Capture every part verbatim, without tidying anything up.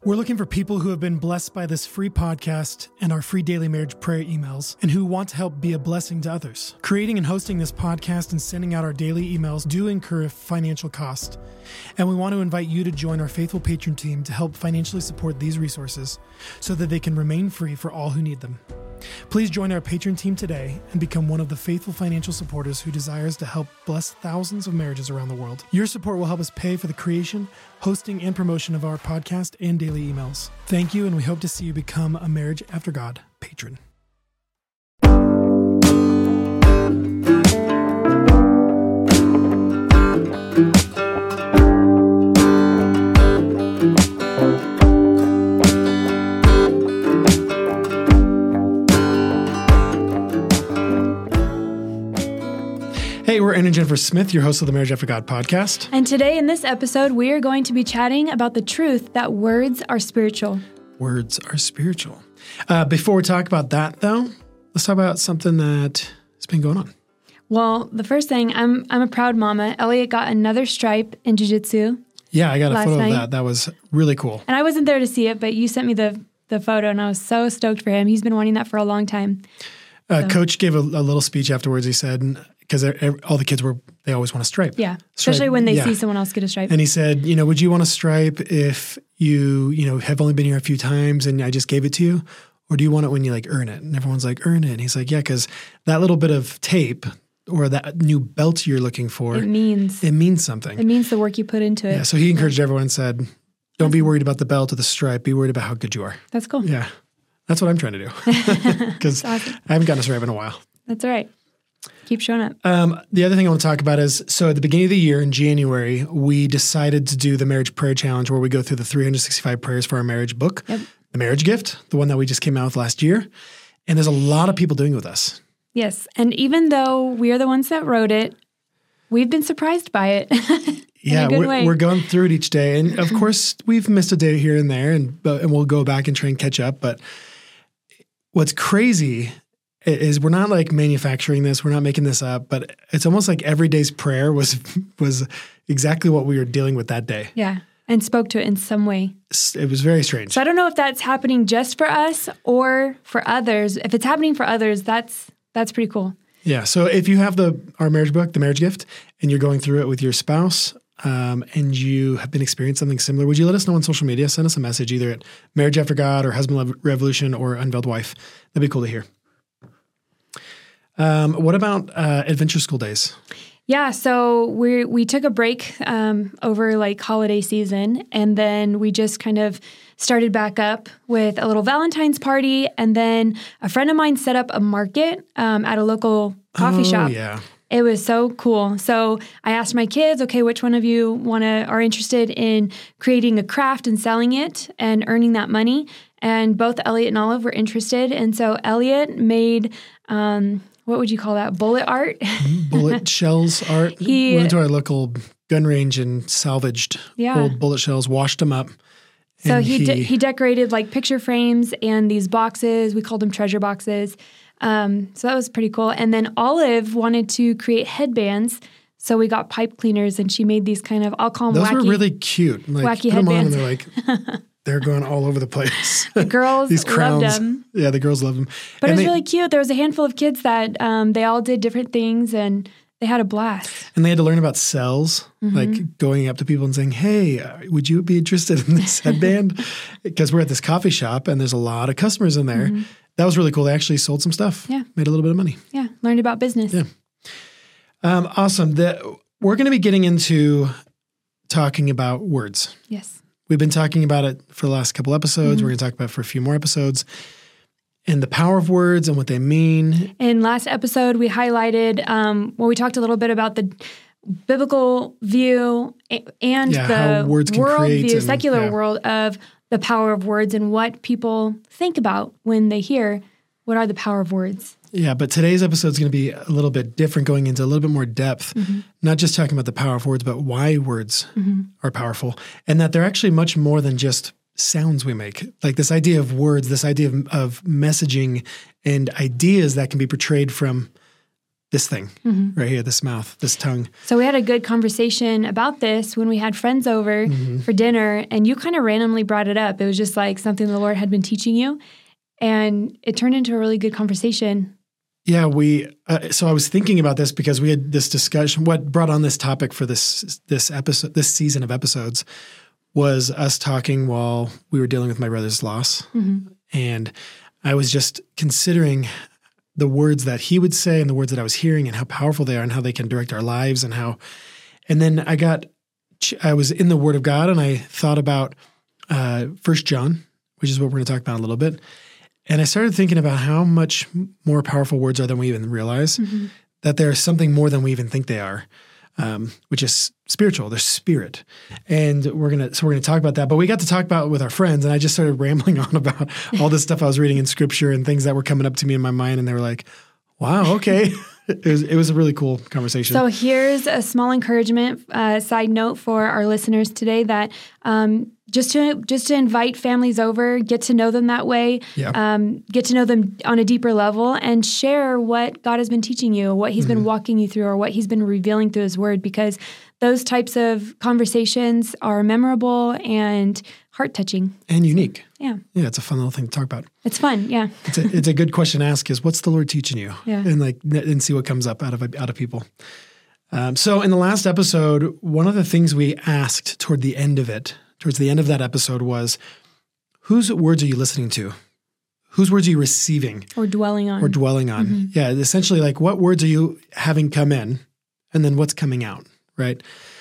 We're looking for people who have been blessed by this free podcast and our free daily marriage prayer emails and who want to help be a blessing to others. Creating and hosting this podcast and sending out our daily emails do incur a financial cost. And we want to invite you to join our faithful patron team to help financially support these resources so that they can remain free for all who need them. Please join our patron team today and become one of the faithful financial supporters who desires to help bless thousands of marriages around the world. Your support will help us pay for the creation, hosting, and promotion of our podcast and daily emails. Thank you, and we hope to see you become a Marriage After God patron. Hey, we're Aaron and Jennifer Smith, your hosts of the Marriage After God podcast. And today in this episode, we are going to be chatting about the truth that words are spiritual. Words are spiritual. Uh, before we talk about that, though, let's talk about something that has been going on. Well, the first thing, I'm I'm a proud mama. Elliot got another stripe in jiu-jitsu. Yeah, I got a photo night. of that. That was really cool. And I wasn't there to see it, but you sent me the, the photo, and I was so stoked for him. He's been wanting that for a long time. Uh, so. Coach gave a, a little speech afterwards. He said, because all the kids were, they always want a stripe. Yeah, stripe. especially when they yeah. see someone else get a stripe. And he said, you know, would you want a stripe if you, you know, have only been here a few times and I just gave it to you? Or do you want it when you like earn it? And everyone's like, earn it. And he's like, yeah, because that little bit of tape or that new belt you're looking for, it means it means something. It means the work you put into it. Yeah. So he encouraged everyone and said, don't be worried about the belt or the stripe. Be worried about how good you are. That's cool. Yeah. That's what I'm trying to do. Because awesome. I haven't gotten a stripe in a while. That's all right. Keep showing up. Um, the other thing I want to talk about is, so at the beginning of the year in January, we decided to do the Marriage Prayer Challenge where we go through the three hundred sixty-five prayers for our marriage book, yep. The Marriage Gift, the one that we just came out with last year. And there's a lot of people doing it with us. Yes. And even though we are the ones that wrote it, we've been surprised by it. Yeah, we're, we're going through it each day. And of course, we've missed a day here and there, and, but, and we'll go back and try and catch up. But what's crazy is we're not like manufacturing this. We're not making this up, but it's almost like every day's prayer was was exactly what we were dealing with that day. Yeah, and spoke to it in some way. It was very strange. So I don't know if that's happening just for us or for others. If it's happening for others, that's that's pretty cool. Yeah, so if you have the our marriage book, The Marriage Gift, and you're going through it with your spouse, um, and you have been experiencing something similar, would you let us know on social media? Send us a message either at Marriage After God or Husband Revolution or Unveiled Wife. That'd be cool to hear. Um, what about uh, Adventure School Days? Yeah, so we we took a break um, over like holiday season, and then we just kind of started back up with a little Valentine's party, and then a friend of mine set up a market um, at a local coffee oh, shop. Yeah. It was so cool. So I asked my kids, okay, which one of you wanna are interested in creating a craft and selling it and earning that money? And both Elliot and Olive were interested, and so Elliot made. Um, What would you call that? Bullet art? Bullet shells art. He, we went to our local gun range and salvaged yeah. old bullet shells, washed them up. So he he, de- he decorated like picture frames and these boxes. We called them treasure boxes. Um, so that was pretty cool. And then Olive wanted to create headbands. So we got pipe cleaners, and she made these kind of, I'll call them Those wacky. Those were really cute. Like, wacky put them on headbands. and they're like... They're going all over the place. The girls These crowns. loved them. Yeah, the girls loved them. But and it was they, really cute. There was a handful of kids that um, they all did different things, and they had a blast. And they had to learn about cells, mm-hmm. like going up to people and saying, hey, uh, would you be interested in this headband? Because we're at this coffee shop, and there's a lot of customers in there. Mm-hmm. That was really cool. They actually sold some stuff. Yeah. Made a little bit of money. Yeah, learned about business. Yeah. Um, awesome. The, we're going to be getting into talking about words. Yes. We've been talking about it for the last couple episodes. Mm-hmm. We're going to talk about it for a few more episodes. And the power of words and what they mean. In last episode, we highlighted, um, well, we talked a little bit about the biblical view and yeah, the world view, and, secular yeah. world of the power of words and what people think about when they hear what are the power of words. Yeah, but today's episode is going to be a little bit different, going into a little bit more depth, mm-hmm. not just talking about the power of words, but why words mm-hmm. are powerful, and that they're actually much more than just sounds we make. Like this idea of words, this idea of, of messaging and ideas that can be portrayed from this thing Mm-hmm. right here, this mouth, this tongue. So we had a good conversation about this when we had friends over mm-hmm. for dinner, and you kind of randomly brought it up. It was just like something the Lord had been teaching you, and it turned into a really good conversation. Yeah, we. Uh, so I was thinking about this because we had this discussion. What brought on this topic for this this episode, this season of episodes, was us talking while we were dealing with my brother's loss, mm-hmm. and I was just considering the words that he would say and the words that I was hearing and how powerful they are and how they can direct our lives and how, and then I got, I was in the Word of God and I thought about uh, First John, which is what we're going to talk about a little bit. And I started thinking about how much more powerful words are than we even realize, mm-hmm. that there's something more than we even think they are, um, which is spiritual. They're spirit. And we're going to, so we're going to talk about that. But we got to talk about it with our friends, and I just started rambling on about all this stuff I was reading in Scripture and things that were coming up to me in my mind. And they were like, wow, okay. It was, it was a really cool conversation. So here's a small encouragement, uh, side note for our listeners today, that um, just to just to invite families over, get to know them that way, yeah. um, get to know them on a deeper level, and share what God has been teaching you, what He's mm-hmm. been walking you through, or what He's been revealing through His Word, because those types of conversations are memorable and heart-touching. And unique. Yeah. Yeah, it's a fun little thing to talk about. It's fun, yeah. It's a, it's a good question to ask is, what's the Lord teaching you? Yeah. And like, and see what comes up out of out of people. Um, so in the last episode, one of the things we asked toward the end of it, towards the end of that episode was, whose words are you listening to? Whose words are you receiving? Or dwelling on. Or dwelling on. Mm-hmm. Yeah, essentially like what words are you having come in and then what's coming out, right?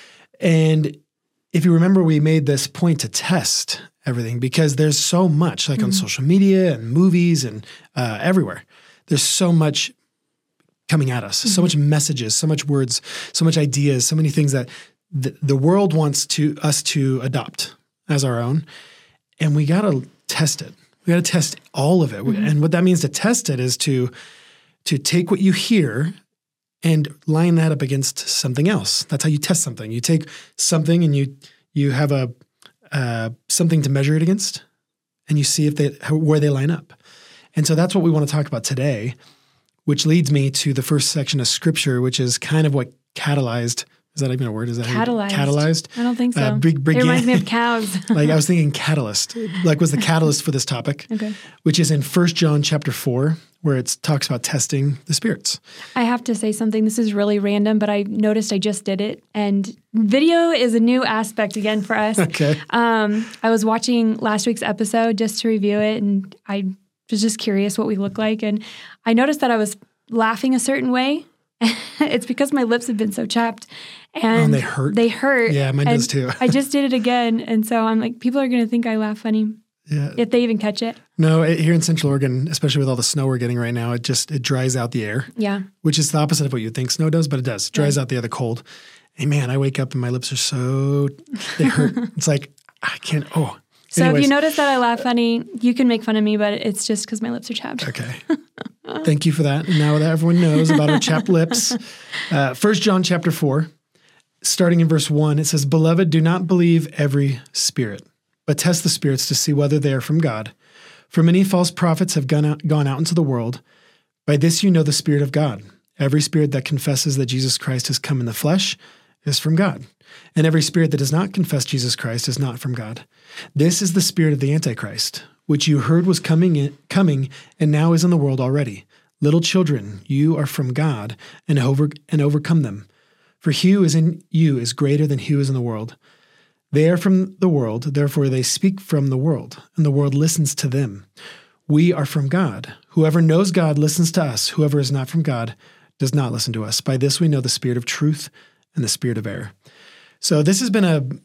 And if you remember, we made this point to test everything because there's so much like mm-hmm. on social media and movies and uh, everywhere. There's so much coming at us, mm-hmm. so much messages, so much words, so much ideas, so many things that the, the world wants to us to adopt as our own. And we got to test it. We got to test all of it. Mm-hmm. And what that means to test it is to, to take what you hear and line that up against something else. That's how you test something. You take something and you you have a uh, something to measure it against, and you see if they where they line up. And so that's what we want to talk about today, which leads me to the first section of Scripture, which is kind of what catalyzed. Is that even a word? Is that catalyzed? Catalyzed. I don't think so. Uh, big, big, it reminds me of cows. Like I was thinking catalyst, like was the catalyst for this topic, okay. which is in First John chapter four, where it talks about testing the spirits. I have to say something. This is really random, but I noticed I just did it. And video is a new aspect again for us. Okay. Um, I was watching last week's episode just to review it, and I was just curious what we look like. And I noticed that I was laughing a certain way. It's because my lips have been so chapped. And, oh, and they hurt. They hurt. Yeah, mine and does too. I just did it again. And so I'm like, people are going to think I laugh funny. Yeah. If they even catch it. No, it, here in Central Oregon, especially with all the snow we're getting right now, it just, it dries out the air. Yeah. Which is the opposite of what you'd think snow does, but it does. It dries yeah. out the air, the cold. And man, I wake up and my lips are so, they hurt. It's like, I can't, oh. So Anyways. If you notice that I laugh funny, you can make fun of me, but it's just because my lips are chapped. Okay. Thank you for that. Now that everyone knows about our chapped lips. Uh, First John chapter four, starting in verse one, it says, "Beloved, do not believe every spirit, but test the spirits to see whether they are from God. For many false prophets have gone out, gone out into the world. By this you know the Spirit of God. Every spirit that confesses that Jesus Christ has come in the flesh is from God. And every spirit that does not confess Jesus Christ is not from God. This is the spirit of the Antichrist, which you heard was coming, in, coming and now is in the world already. Little children, you are from God and over and overcome them. For he who is in you is greater than he who is in the world. They are from the world, therefore they speak from the world, and the world listens to them. We are from God. Whoever knows God listens to us. Whoever is not from God does not listen to us. By this we know the spirit of truth and the spirit of error." So this has been a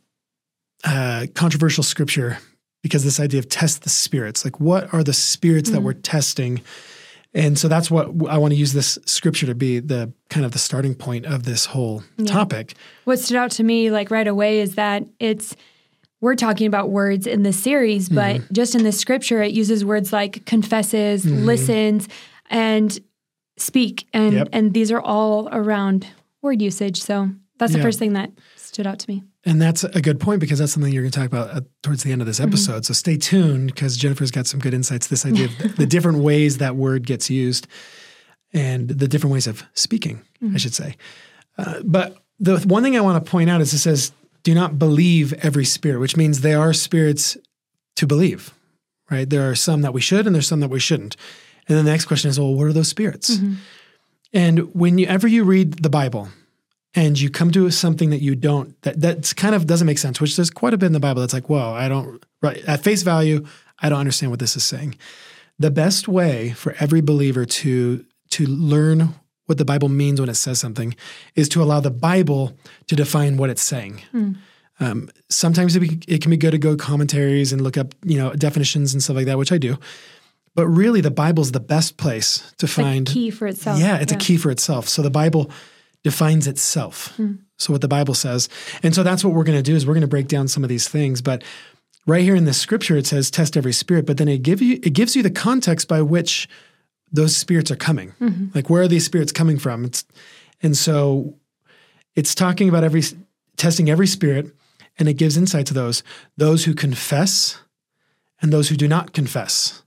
uh, controversial scripture because this idea of test the spirits, like what are the spirits mm-hmm. that we're testing? And so that's what I want to use this scripture to be the kind of the starting point of this whole yeah. topic. What stood out to me like right away is that it's, we're talking about words in this series, but mm-hmm. just in this scripture, it uses words like confesses, mm-hmm. listens, and speak. And, yep. and these are all around word usage. So that's the yeah. first thing that stood out to me. And that's a good point because that's something you're going to talk about uh, towards the end of this episode. Mm-hmm. So stay tuned because Jennifer's got some good insights, this idea of the, the different ways that word gets used. and the different ways of speaking, mm-hmm. I should say. Uh, but the one thing I want to point out is it says, do not believe every spirit, which means there are spirits to believe, right? There are some that we should, and there's some that we shouldn't. And then the next question is, well, what are those spirits? Mm-hmm. And whenever you read the Bible and you come to something that you don't, that that's kind of doesn't make sense, which there's quite a bit in the Bible that's like, whoa, I don't, right, at face value, I don't understand what this is saying. The best way for every believer to to learn what the Bible means when it says something is to allow the Bible to define what it's saying. Mm. Um, sometimes it, be, it can be good to go commentaries and look up, you know, definitions and stuff like that, which I do. But really, the Bible's the best place to it's find. A key for itself. Yeah, it's yeah. a key for itself. So the Bible defines itself. Mm. So what the Bible says. And so that's what we're going to do is we're going to break down some of these things. But right here in the scripture, it says, test every spirit. But then it, give you, it gives you the context by which those spirits are coming. Mm-hmm. Like, where are these spirits coming from? It's, and so it's talking about every testing every spirit, and it gives insight to those. Those who confess and those who do not confess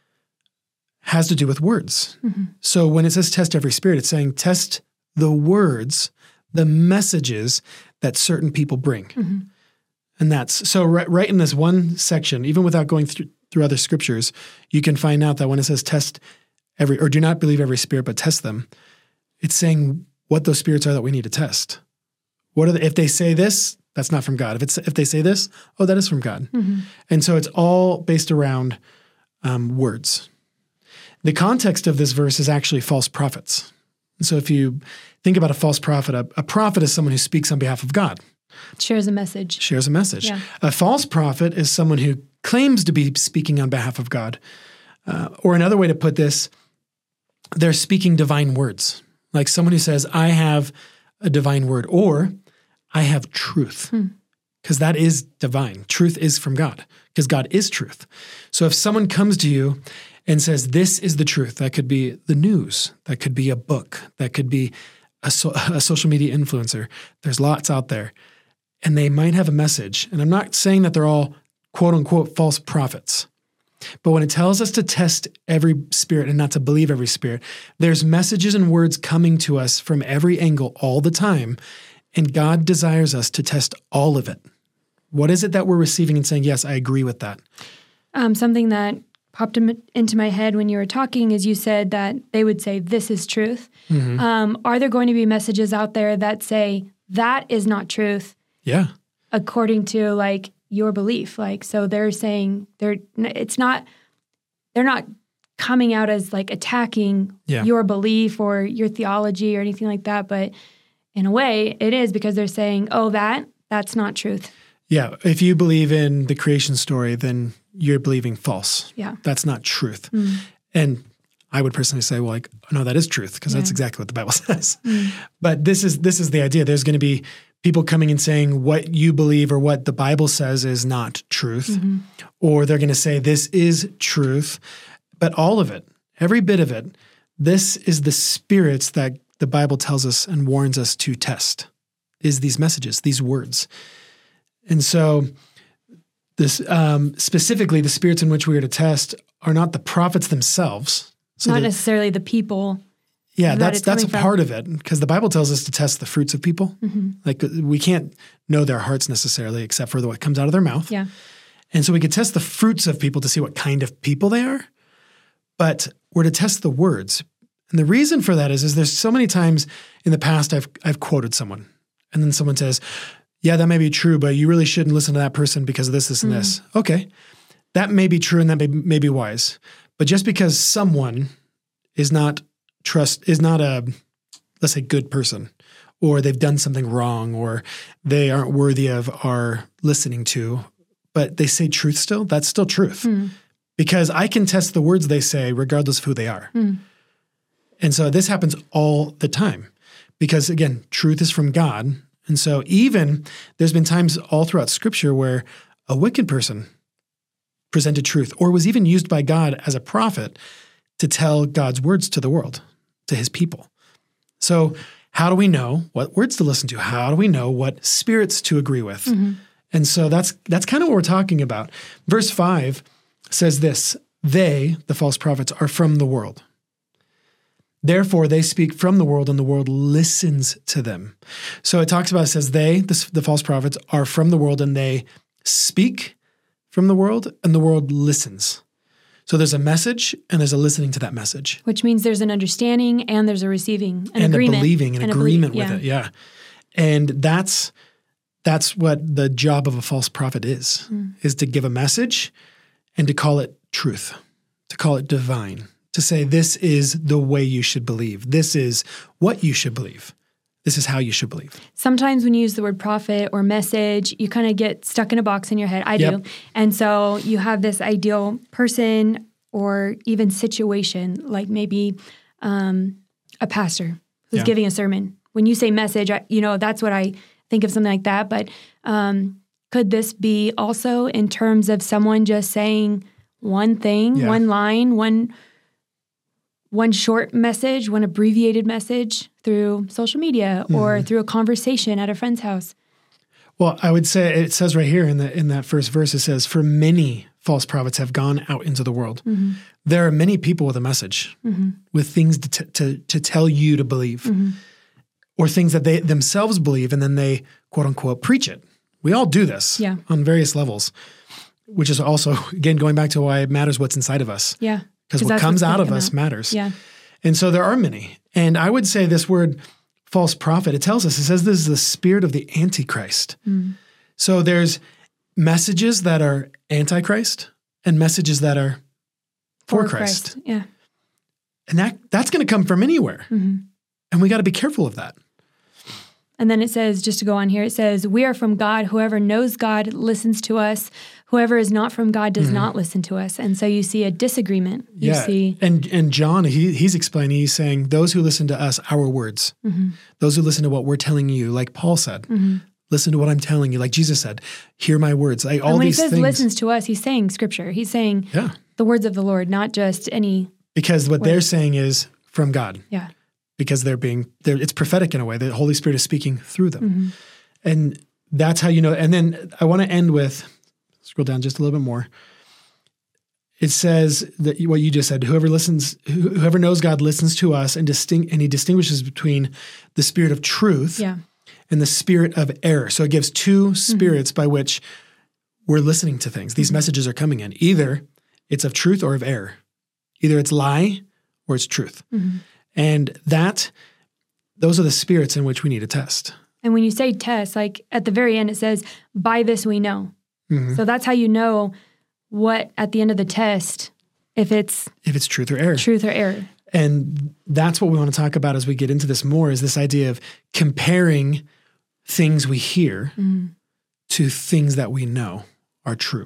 has to do with words. Mm-hmm. So when it says test every spirit, it's saying test the words, the messages that certain people bring. Mm-hmm. And that's, so right, right in this one section, even without going through, through other scriptures, you can find out that when it says test every, or do not believe every spirit, but test them, it's saying what those spirits are that we need to test. What are the, if they say this, that's not from God. If it's if they say this, oh, that is from God. Mm-hmm. And so it's all based around um, words. The context of this verse is actually false prophets. And so if you think about a false prophet, a, a prophet is someone who speaks on behalf of God. Shares a message. Shares a message. Yeah. A false prophet is someone who claims to be speaking on behalf of God. Uh, or another way to put this, they're speaking divine words. Like someone who says, I have a divine word, or I have truth, because hmm. that is divine. Truth is from God, because God is truth. So if someone comes to you and says, this is the truth, that could be the news, that could be a book, that could be a, so, a social media influencer. There's lots out there. And they might have a message. And I'm not saying that they're all quote unquote false prophets. But when it tells us to test every spirit and not to believe every spirit, there's messages and words coming to us from every angle all the time. And God desires us to test all of it. What is it that we're receiving and saying, yes, I agree with that? Um, something that popped into my head when you were talking is you said that they would say, this is truth. Mm-hmm. Um, are there going to be messages out there that say, that is not truth? Yeah. According to like your belief. Like, so they're saying they're, it's not, they're not coming out as like attacking yeah. your belief or your theology or anything like that. But in a way it is, because they're saying, oh, that, that's not truth. Yeah. If you believe in the creation story, then you're believing false. Yeah. That's not truth. Mm. And I would personally say, well, like, no, that is truth, because yeah. that's exactly what the Bible says. Mm. But this is, this is the idea. There's going to be people coming and saying what you believe or what the Bible says is not truth, mm-hmm. or they're going to say this is truth, but all of it, every bit of it, this is the spirits that the Bible tells us and warns us to test, is these messages, these words. And so this um, specifically, the spirits in which we are to test are not the prophets themselves. So not necessarily the people. Yeah, that's that's a part of it, because the Bible tells us to test the fruits of people. Mm-hmm. Like, we can't know their hearts necessarily, except for what comes out of their mouth. Yeah. And so we could test the fruits of people to see what kind of people they are, but we're to test the words. And the reason for that is, is there's so many times in the past I've I've quoted someone, and then someone says, yeah, that may be true, but you really shouldn't listen to that person because of this, this, and mm. this. Okay, that may be true and that may, may be wise. But just because someone is not trust is not a, let's say, good person, or they've done something wrong, or they aren't worthy of our listening to, but they say truth still, that's still truth. Mm. Because I can test the words they say regardless of who they are. Mm. And so this happens all the time, because again, truth is from God. And so even there's been times all throughout Scripture where a wicked person presented truth, or was even used by God as a prophet to tell God's words to the world, to his people. So how do we know what words to listen to? How do we know what spirits to agree with? Mm-hmm. And so that's that's kind of what we're talking about. Verse five says this, they, the false prophets, are from the world. Therefore, they speak from the world, and the world listens to them. So it talks about, it says they, the, the false prophets, are from the world, and they speak from the world, and the world listens. So there's a message, and there's a listening to that message. Which means there's an understanding, and there's a receiving, an and agreement. a believing, an and agreement belie- with yeah. it, yeah. And that's that's what the job of a false prophet is, mm. is to give a message and to call it truth, to call it divine, to say this is the way you should believe. This is what you should believe. This is how you should believe. Sometimes when you use the word prophet or message, you kind of get stuck in a box in your head. I Yep. do. And so you have this ideal person or even situation, like maybe um, a pastor who's Yeah. giving a sermon. When you say message, I, you know, that's what I think of, something like that. But um, could this be also in terms of someone just saying one thing, Yeah. one line, one one short message, one abbreviated message through social media or Mm-hmm. through a conversation at a friend's house? Well, I would say it says right here in the in that first verse, it says, "For many false prophets have gone out into the world." Mm-hmm. There are many people with a message, Mm-hmm. with things to, t- to to tell you to believe, Mm-hmm. or things that they themselves believe, and then they quote unquote preach it. We all do this Yeah. on various levels, which is also, again, going back to why it matters what's inside of us. Yeah. Because what that's comes what's out gonna of come us out. matters. Yeah. And so there are many. And I would say this word false prophet, it tells us, it says this is the spirit of the Antichrist. Mm. So there's messages that are antichrist and messages that are for, Christ. Yeah. And that that's going to come from anywhere. Mm-hmm. And we got to be careful of that. And then it says, just to go on here, it says, we are from God. Whoever knows God listens to us. Whoever is not from God does Mm-hmm. not listen to us. And so you see a disagreement. You Yeah. see, And and John, he he's explaining, he's saying, those who listen to us, our words, mm-hmm. those who listen to what we're telling you, like Paul said, Mm-hmm. listen to what I'm telling you, like Jesus said, hear my words, like all and when these he says things. listens to us, he's saying scripture. He's saying Yeah. the words of the Lord, not just any, Because what Words. they're saying is from God. yeah. Because they're being, they're, it's prophetic in a way. The Holy Spirit is speaking through them. Mm-hmm. And that's how you know. And then I want to end with, scroll down just a little bit more. It says that what you just said, whoever listens, whoever knows God listens to us, and distinct, and he distinguishes between the spirit of truth Yeah. and the spirit of error. So it gives two spirits mm-hmm. by which we're listening to things. These mm-hmm. messages are coming in. Either it's of truth or of error. Either it's lie or it's truth. Mm-hmm. And that, those are the spirits in which we need to test. And when you say test, like at the very end, it says, by this we know. Mm-hmm. So that's how you know what, at the end of the test, if it's If it's truth or error. truth or error. And that's what we want to talk about as we get into this more, is this idea of comparing things we hear Mm-hmm. to things that we know are true.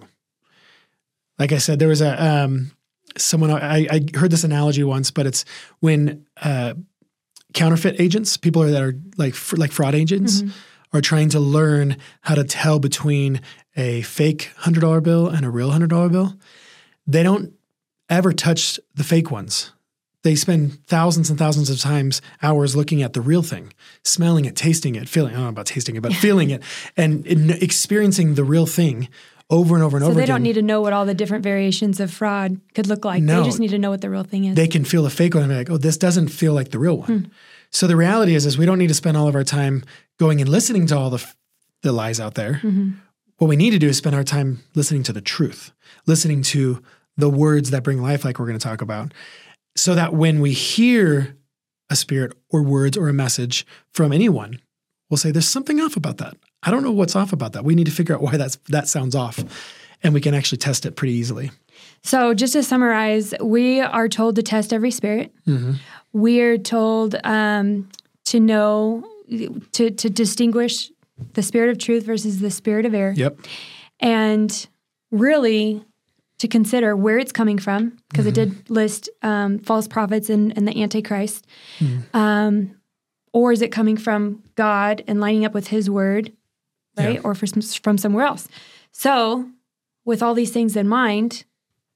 Like I said, there was a um, someone, I, I heard this analogy once, but it's when uh, counterfeit agents, people are, that are like fr- like fraud agents, Mm-hmm. are trying to learn how to tell between a fake one hundred dollar bill and a real one hundred dollar bill. They don't ever touch the fake ones. They spend thousands and thousands of times, hours looking at the real thing, smelling it, tasting it, feeling, I don't know about tasting it, but feeling it, and in, experiencing the real thing over and over and So over they again. don't need to know what all the different variations of fraud could look like. No. They just need to know what the real thing is. They can feel the fake one and be like, oh, this doesn't feel like the real one. Hmm. So the reality is, is we don't need to spend all of our time going and listening to all the, the lies out there. Mm-hmm. What we need to do is spend our time listening to the truth, listening to the words that bring life, like we're going to talk about, so that when we hear a spirit or words or a message from anyone, we'll say, there's something off about that. I don't know what's off about that. We need to figure out why that's, that sounds off. And we can actually test it pretty easily. So just to summarize, we are told to test every spirit. Mm-hmm. We're told um, to know, to, to distinguish the spirit of truth versus the spirit of error. Yep. And really to consider where it's coming from, because Mm-hmm. it did list um, false prophets and, and the Antichrist. Mm-hmm. Um, or is it coming from God and lining up with his word, right? Yeah. Or from, from somewhere else? So with all these things in mind,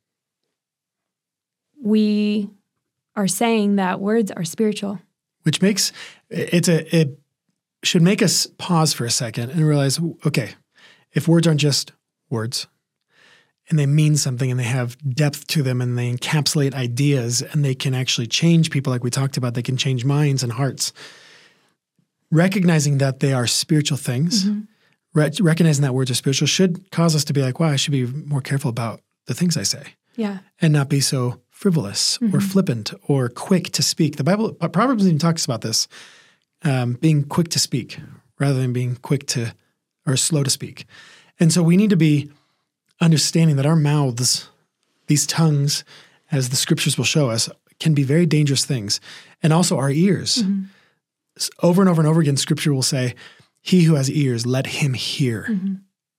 we are saying that words are spiritual. Which makes, it's a, it should make us pause for a second and realize, okay, if words aren't just words, and they mean something and they have depth to them and they encapsulate ideas and they can actually change people like we talked about. They can change minds and hearts. Recognizing that they are spiritual things, mm-hmm. re- recognizing that words are spiritual should cause us to be like, wow, I should be more careful about the things I say. Yeah. And not be so frivolous mm-hmm. or flippant or quick to speak. The Bible, Proverbs even talks about this, um, being quick to speak rather than being quick to or slow to speak. And so we need to be understanding that our mouths, these tongues, as the scriptures will show us, can be very dangerous things. And also our ears. Mm-hmm. Over and over and over again, scripture will say, he who has ears, let him hear. Mm-hmm.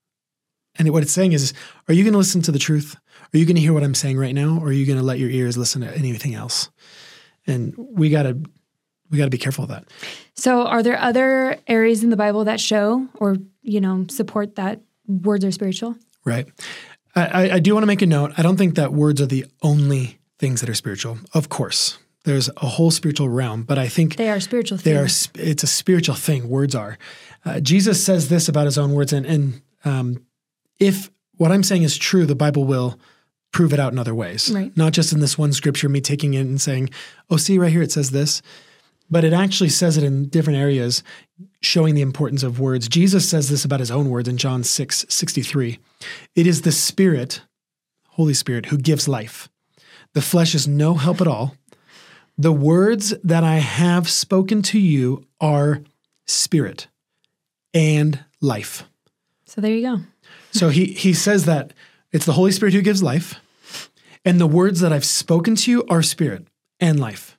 And what it's saying is, are you going to listen to the truth? Are you going to hear what I'm saying right now? Or are you going to let your ears listen to anything else? And we got to we got to be careful of that. So are there other areas in the Bible that show or, you know, support that words are spiritual? Right. I, I do want to make a note. I don't think that words are the only things that are spiritual. Of course, there's a whole spiritual realm, but I think they are spiritual things. They are. It's a spiritual thing. Words are. Uh, Jesus says this about his own words, and, and um, if what I'm saying is true, the Bible will prove it out in other ways. Right. Not just in this one scripture, me taking it and saying, "Oh, see right here, it says this," but it actually says it in different areas, showing the importance of words. Jesus says this about his own words in John six sixty-three. It is the Spirit, Holy Spirit, who gives life. The flesh is no help at all. The words that I have spoken to you are spirit and life. So there you go. So he he says that it's the Holy Spirit who gives life, and the words that I've spoken to you are spirit and life.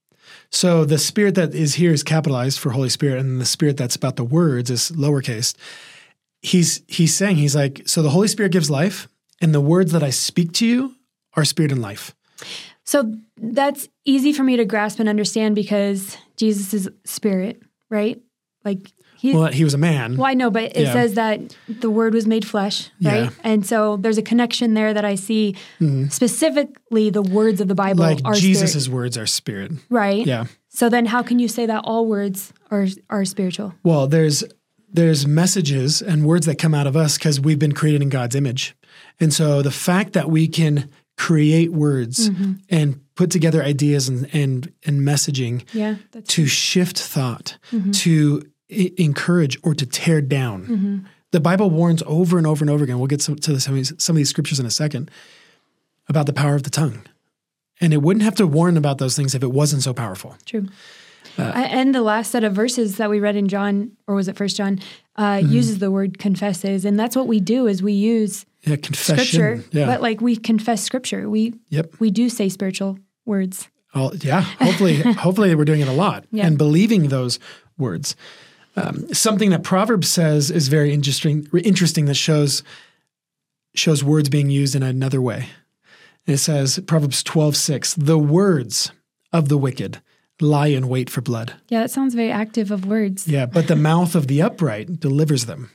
So the spirit that is here is capitalized for Holy Spirit, and the spirit that's about the words is lowercase. He's he's saying, he's like, so the Holy Spirit gives life, and the words that I speak to you are spirit and life. So that's easy for me to grasp and understand because Jesus is spirit, right? Like he's, well, he was a man. Well, I know, but it yeah. says that the Word was made flesh, right? Yeah. And so there's a connection there that I see. Mm-hmm. Specifically, the words of the Bible like are Jesus' spirit. words are spirit, right? Yeah. So then, how can you say that all words are are spiritual? Well, there's there's messages and words that come out of us because we've been created in God's image, and so the fact that we can create words mm-hmm. and put together ideas and and, and messaging yeah, to true. shift thought, mm-hmm. to I- encourage or to tear down. Mm-hmm. The Bible warns over and over and over again. We'll get some, to some of, these, some of these scriptures in a second about the power of the tongue. And it wouldn't have to warn about those things if it wasn't so powerful. True. Uh, and the last set of verses that we read in John, or was it First John, uh, mm-hmm. uses the word confesses. And that's what we do is we use yeah, confession. Scripture, yeah. but like we confess Scripture. We yep. we do say spiritual words. Oh, yeah, hopefully hopefully we're doing it a lot yeah. and believing those words. Um, something that Proverbs says is very interesting, interesting that shows shows words being used in another way. It says, Proverbs twelve six, the words of the wicked lie in wait for blood. Yeah, that sounds very active of words. Yeah, but the mouth of the upright delivers them.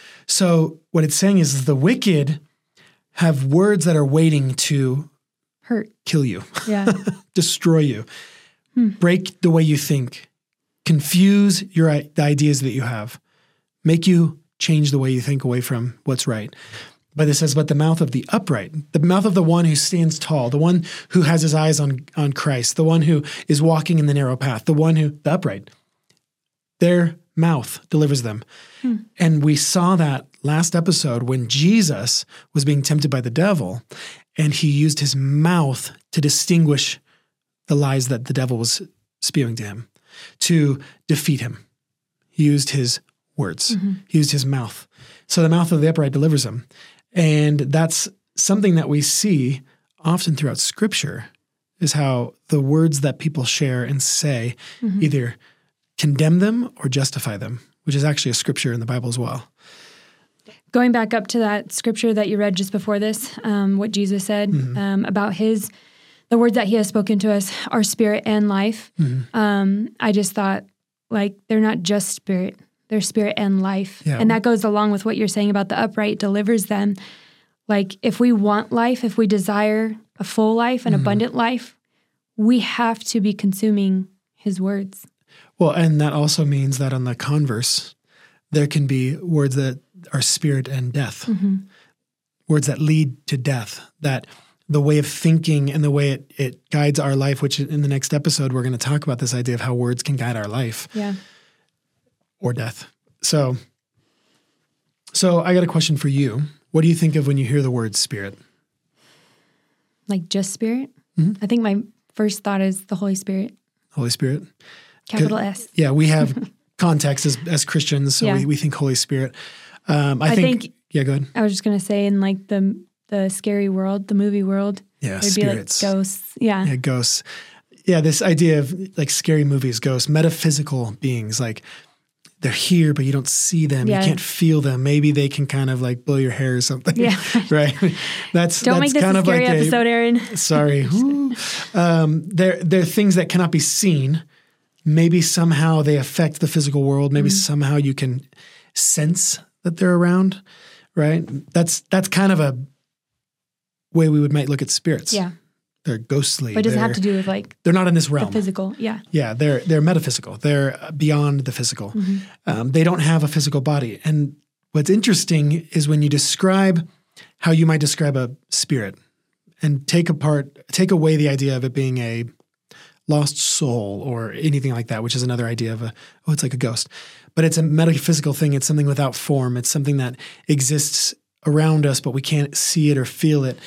So what it's saying is the wicked have words that are waiting to hurt, kill you, yeah, destroy you, hmm. break the way you think, confuse your the ideas that you have, make you change the way you think away from what's right. But it says, but the mouth of the upright, the mouth of the one who stands tall, the one who has his eyes on, on Christ, the one who is walking in the narrow path, the one who, the upright, their mouth delivers them. Hmm. And we saw that last episode when Jesus was being tempted by the devil, and he used his mouth to distinguish the lies that the devil was spewing to him, to defeat him. He used his words. Mm-hmm. He used his mouth. So the mouth of the upright delivers him. And that's something that we see often throughout Scripture, is how the words that people share and say mm-hmm. either condemn them or justify them, which is actually a scripture in the Bible as well. Going back up to that scripture that you read just before this, um, what Jesus said mm-hmm. um, about his, the words that he has spoken to us are spirit and life. Mm-hmm. Um, I just thought, like, they're not just spirit. Their spirit and life. Yeah. And that goes along with what you're saying about the upright delivers them. Like if we want life, if we desire a full life, an mm-hmm. abundant life, we have to be consuming his words. Well, and that also means that on the converse, there can be words that are spirit and death. Mm-hmm. words that lead to death, that the way of thinking and the way it, it guides our life, which in the next episode, we're going to talk about this idea of how words can guide our life yeah. or death. So, so I got a question for you. What do you think of when you hear the word spirit? Like just spirit? Mm-hmm. I think my first thought is the Holy Spirit. Holy Spirit? Capital S. Yeah, we have context as, as Christians, so yeah. we, we think Holy Spirit. Um, I, I think, think, yeah, go ahead. I was just going to say in like the the scary world, the movie world, yeah, there'd spirits. be like ghosts. Yeah. Yeah, ghosts. Yeah, this idea of like scary movies, ghosts, metaphysical beings, like they're here, but you don't see them. Yeah. You can't feel them. Maybe they can kind of like blow your hair or something. Yeah. Right? That's Don't that's make this kind a of scary like episode, a, Aaron. Sorry. um, they're, they're things that cannot be seen. Maybe somehow they affect the physical world. Maybe mm-hmm. somehow you can sense that they're around, right? That's that's kind of a way we would might look at spirits. Yeah. They're ghostly. But it doesn't they're, have to do with like they're not in this realm. The physical, yeah. Yeah, they're they're metaphysical. They're beyond the physical. Mm-hmm. Um, they don't have a physical body. And what's interesting is when you describe how you might describe a spirit and take apart, take away the idea of it being a lost soul or anything like that, which is another idea of a, oh, it's like a ghost. But it's a metaphysical thing. It's something without form. It's something that exists around us, but we can't see it or feel it.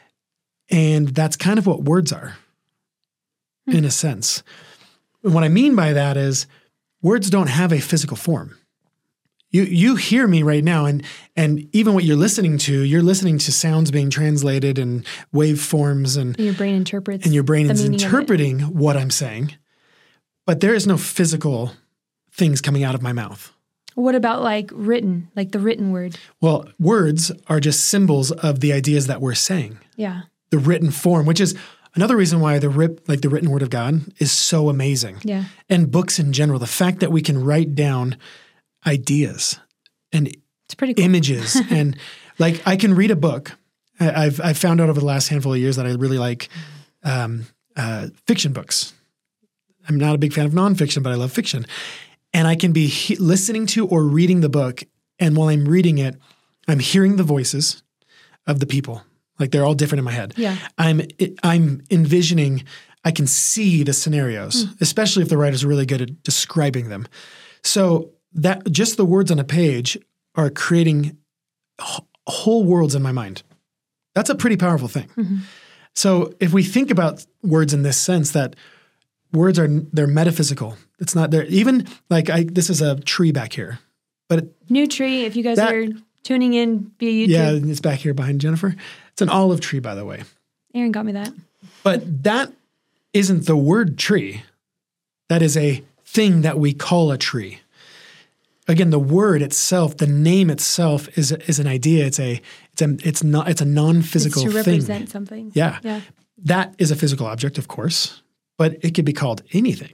And that's kind of what words are, mm-hmm. in a sense. And what I mean by that is words don't have a physical form. You you hear me right now, and and even what you're listening to, you're listening to sounds being translated and waveforms, and, and your brain interprets. And your brain is interpreting what I'm saying, but there is no physical things coming out of my mouth. What about like written, like the written word? Well, words are just symbols of the ideas that we're saying. Yeah. The written form, which is another reason why the rip, like the written word of God is so amazing. Yeah. And books in general, the fact that we can write down ideas and it's pretty cool. images and like I can read a book. I, I've I've found out over the last handful of years that I really like um, uh, fiction books. I'm not a big fan of nonfiction, but I love fiction. And I can be he- listening to or reading the book, and while I'm reading it, I'm hearing the voices of the people. Like they're all different in my head. Yeah. I'm I'm envisioning, I can see the scenarios, mm. especially if the writer's really good at describing them. So that just the words on a page are creating whole worlds in my mind. That's a pretty powerful thing. Mm-hmm. So if we think about words in this sense, that words are they're metaphysical. It's not there. Even like I, this is a tree back here, but it, new tree. If you guys that, are tuning in via YouTube, yeah, it's back here behind Jennifer. It's an olive tree, by the way. Aaron got me that. But that isn't the word tree. That is a thing that we call a tree. Again, the word itself, the name itself, is is an idea. It's a it's a it's not it's a non-physical it's to thing. represent something. Yeah. yeah, that is a physical object, of course, but it could be called anything.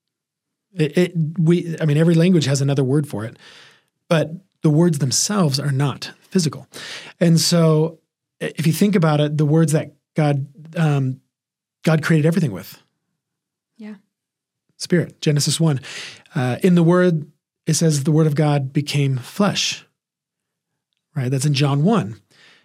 It, it we I mean, every language has another word for it, but the words themselves are not physical. And so, if you think about it, the words that God um, God created everything with. Yeah. Spirit, Genesis one. Uh, in the word, it says the word of God became flesh, right? That's in John one.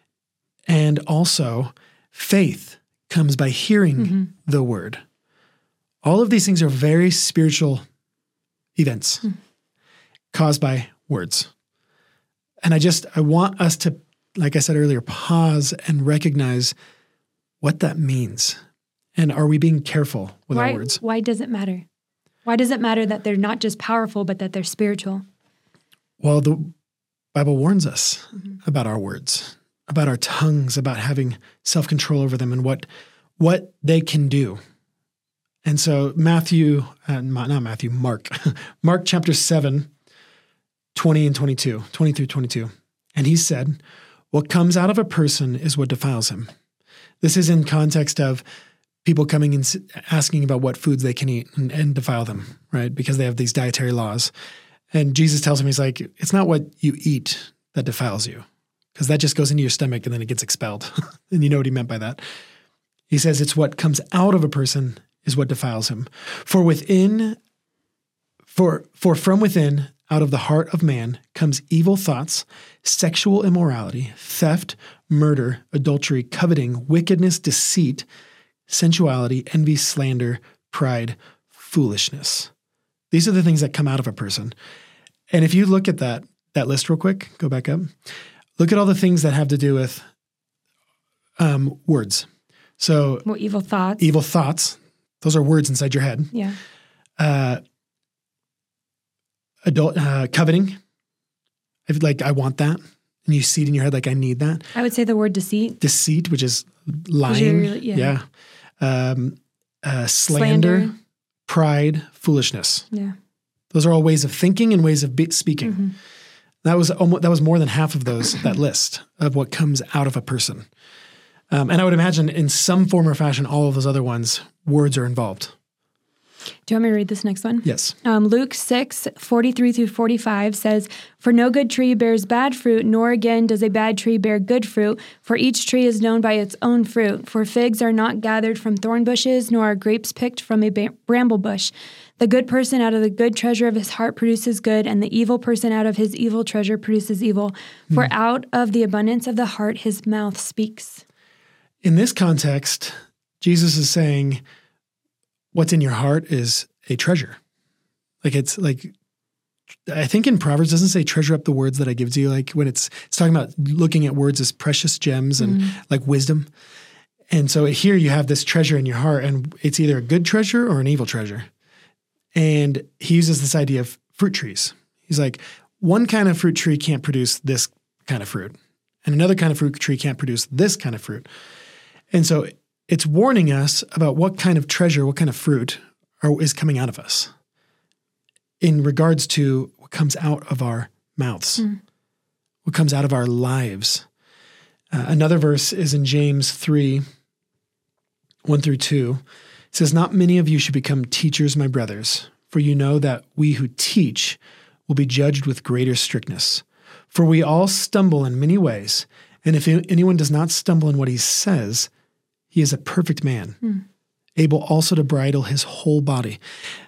And also, faith comes by hearing mm-hmm. the word. All of these things are very spiritual events mm. caused by words. And I just, I want us to, like I said earlier, pause and recognize what that means. And are we being careful with why, our words? Why does it matter? Why does it matter that they're not just powerful, but that they're spiritual? Well, the Bible warns us mm-hmm. about our words, about our tongues, about having self-control over them and what what they can do. And so Matthew, uh, not Matthew, Mark, Mark chapter seven, twenty and twenty-two, twenty through twenty-two. And he said, what comes out of a person is what defiles him. This is in context of people coming and asking about what foods they can eat and, and defile them, right? Because they have these dietary laws. And Jesus tells him, he's like, it's not what you eat that defiles you, because that just goes into your stomach and then it gets expelled. And you know what he meant by that. He says it's what comes out of a person is what defiles him. For within, for, for from within, out of the heart of man comes evil thoughts, sexual immorality, theft, murder, adultery, coveting, wickedness, deceit, sensuality, envy, slander, pride, foolishness. These are the things that come out of a person. And if you look at that, that list real quick, go back up, look at all the things that have to do with um, words. So Well, evil thoughts. evil thoughts, those are words inside your head. Yeah. Uh, adult uh, coveting, if, like I want that, and you see it in your head like I need that. I would say the word deceit. Deceit, which is lying. Really- yeah. yeah. Um, uh, slander, Slander. pride, foolishness. Yeah. Those are all ways of thinking and ways of be- speaking. Mm-hmm. That was almost, that was more than half of those that list of what comes out of a person. Um, and I would imagine in some form or fashion, all of those other ones, words are involved. Do you want me to read this next one? Yes. Um, Luke six, forty-three through forty-five says, "For no good tree bears bad fruit, nor again does a bad tree bear good fruit. For each tree is known by its own fruit. For figs are not gathered from thorn bushes, nor are grapes picked from a ba- bramble bush. The good person out of the good treasure of his heart produces good, and the evil person out of his evil treasure produces evil. For Hmm. out of the abundance of the heart his mouth speaks." In this context, Jesus is saying what's in your heart is a treasure. Like it's like, I think in Proverbs, doesn't say treasure up the words that I give to you. Like when it's, it's talking about looking at words as precious gems and Mm-hmm. like wisdom. And so here you have this treasure in your heart, and it's either a good treasure or an evil treasure. And he uses this idea of fruit trees. He's like, one kind of fruit tree can't produce this kind of fruit, and another kind of fruit tree can't produce this kind of fruit. And so it's warning us about what kind of treasure, what kind of fruit are, is coming out of us in regards to what comes out of our mouths, mm. what comes out of our lives. Uh, another verse is in James three, one through two. It says, "Not many of you should become teachers, my brothers, for you know that we who teach will be judged with greater strictness. For we all stumble in many ways, and if anyone does not stumble in what he says, he is a perfect man, mm. able also to bridle his whole body."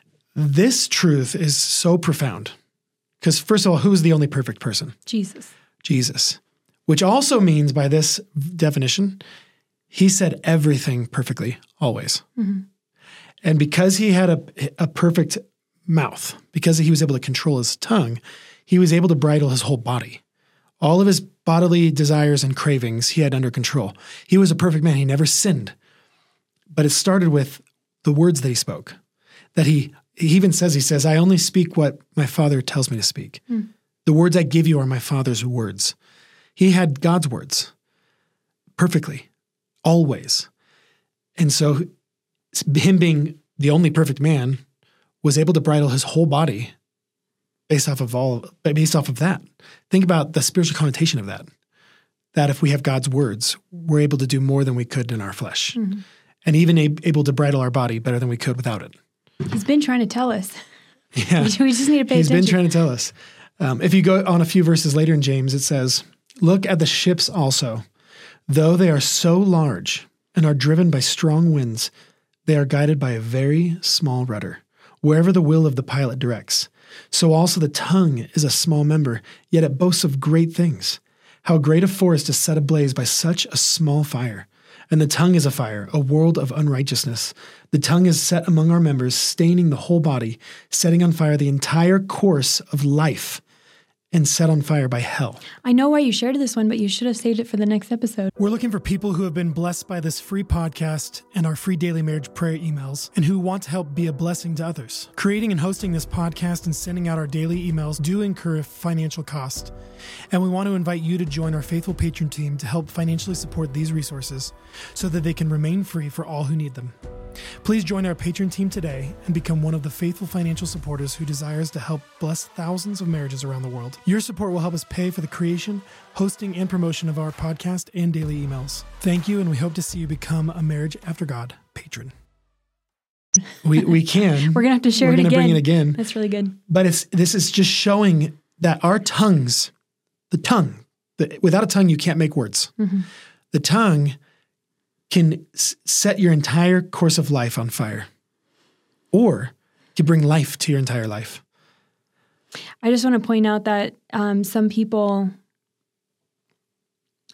This truth is so profound because, first of all, who is the only perfect person? Jesus. Jesus, which also means by this definition, he said everything perfectly, always. Mm-hmm. And because he had a, a perfect mouth, because he was able to control his tongue, he was able to bridle his whole body. All of his bodily desires and cravings he had under control. He was a perfect man. He never sinned. But it started with the words that he spoke. That he, he even says, he says, "I only speak what my Father tells me to speak. Mm. The words I give you are my Father's words." He had God's words perfectly, always. And so him being the only perfect man was able to bridle his whole body based off of all, based off of that. Think about the spiritual connotation of that. That if we have God's words, we're able to do more than we could in our flesh, mm-hmm. and even a- able to bridle our body better than we could without it. He's been trying to tell us. Yeah, we just need to pay He's attention. been trying to tell us. Um, if you go on a few verses later in James, it says, "Look at the ships also. Though they are so large and are driven by strong winds, they are guided by a very small rudder, wherever the will of the pilot directs. So also the tongue is a small member, yet it boasts of great things. How great a forest is set ablaze by such a small fire. And the tongue is a fire, a world of unrighteousness. The tongue is set among our members, staining the whole body, setting on fire the entire course of life, and set on fire by hell." I know why you shared this one, but you should have saved it for the next episode. We're looking for people who have been blessed by this free podcast and our free daily marriage prayer emails, and who want to help be a blessing to others. Creating and hosting this podcast and sending out our daily emails do incur a financial cost, and we want to invite you to join our faithful patron team to help financially support these resources so that they can remain free for all who need them. Please join our patron team today and become one of the faithful financial supporters who desires to help bless thousands of marriages around the world. Your support will help us pay for the creation, hosting, and promotion of our podcast and daily emails. Thank you, and we hope to see you become a Marriage After God patron. We we can. We're going to have to share We're it gonna again. bring it again. That's really good. But it's this is just showing that our tongues, the tongue, the, without a tongue, you can't make words. Mm-hmm. The tongue can s- set your entire course of life on fire, or can bring life to your entire life. I just want to point out that um, some people,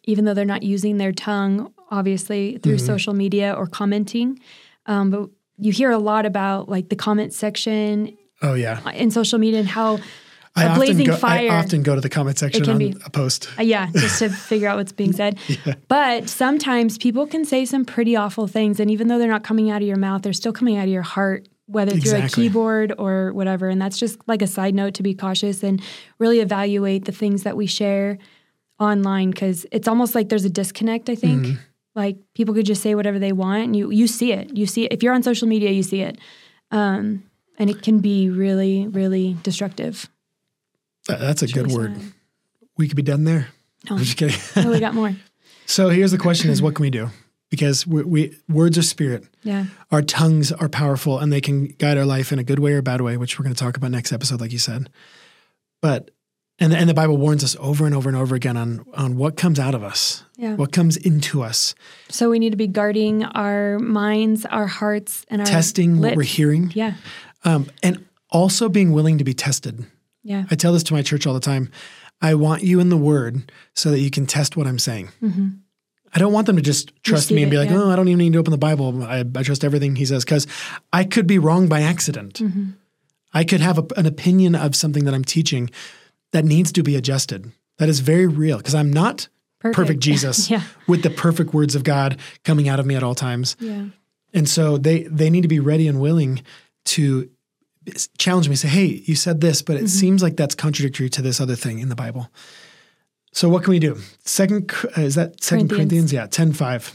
even though they're not using their tongue, obviously, through mm-hmm. social media or commenting. Um, but you hear a lot about like the comment section oh, yeah. in social media and how I a blazing often go, fire. I often go to the comment section on be, a post. Uh, yeah, just to figure out what's being said. yeah. But sometimes people can say some pretty awful things. And even though they're not coming out of your mouth, they're still coming out of your heart, whether exactly. through a keyboard or whatever. And that's just like a side note to be cautious and really evaluate the things that we share online, because it's almost like there's a disconnect, I think. Mm-hmm. Like people could just say whatever they want and you, you see it. You see it. If you're on social media, you see it. Um, and it can be really, really destructive. That's a it's good really word. Sad. We could be done there. No. I'm just kidding. No, we got more. So here's the question is, what can we do? Because we, we words are spirit. Yeah. Our tongues are powerful and they can guide our life in a good way or a bad way, which we're going to talk about next episode, like you said. But, and, and the Bible warns us over and over and over again on, on what comes out of us, yeah. what comes into us. So we need to be guarding our minds, our hearts, and our testing lips. What we're hearing. Yeah. Um, and also being willing to be tested. Yeah. I tell this to my church all the time. I want you in the Word so that you can test what I'm saying. Mm-hmm. I don't want them to just trust Receive me and be it, like, yeah. oh, I don't even need to open the Bible. I, I trust everything he says, because I could be wrong by accident. Mm-hmm. I could have a, an opinion of something that I'm teaching that needs to be adjusted. That is very real, because I'm not perfect, perfect Jesus yeah. with the perfect words of God coming out of me at all times. Yeah. And so they they need to be ready and willing to challenge me, say, hey, you said this, but it mm-hmm. seems like that's contradictory to this other thing in the Bible. So what can we do? Second, uh, is that Second Corinthians? Corinthians? Yeah, ten five.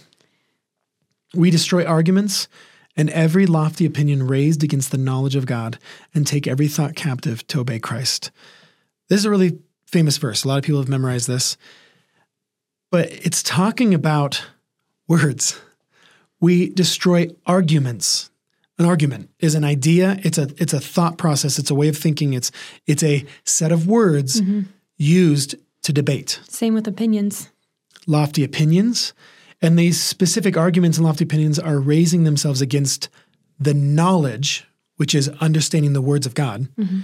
We destroy arguments and every lofty opinion raised against the knowledge of God and take every thought captive to obey Christ. This is a really famous verse. A lot of people have memorized this. But it's talking about words. We destroy arguments. An argument is an idea. It's a it's a thought process. It's a way of thinking. It's it's a set of words mm-hmm. used to debate. Same with opinions. Lofty opinions. And these specific arguments and lofty opinions are raising themselves against the knowledge, which is understanding the words of God. Mm-hmm.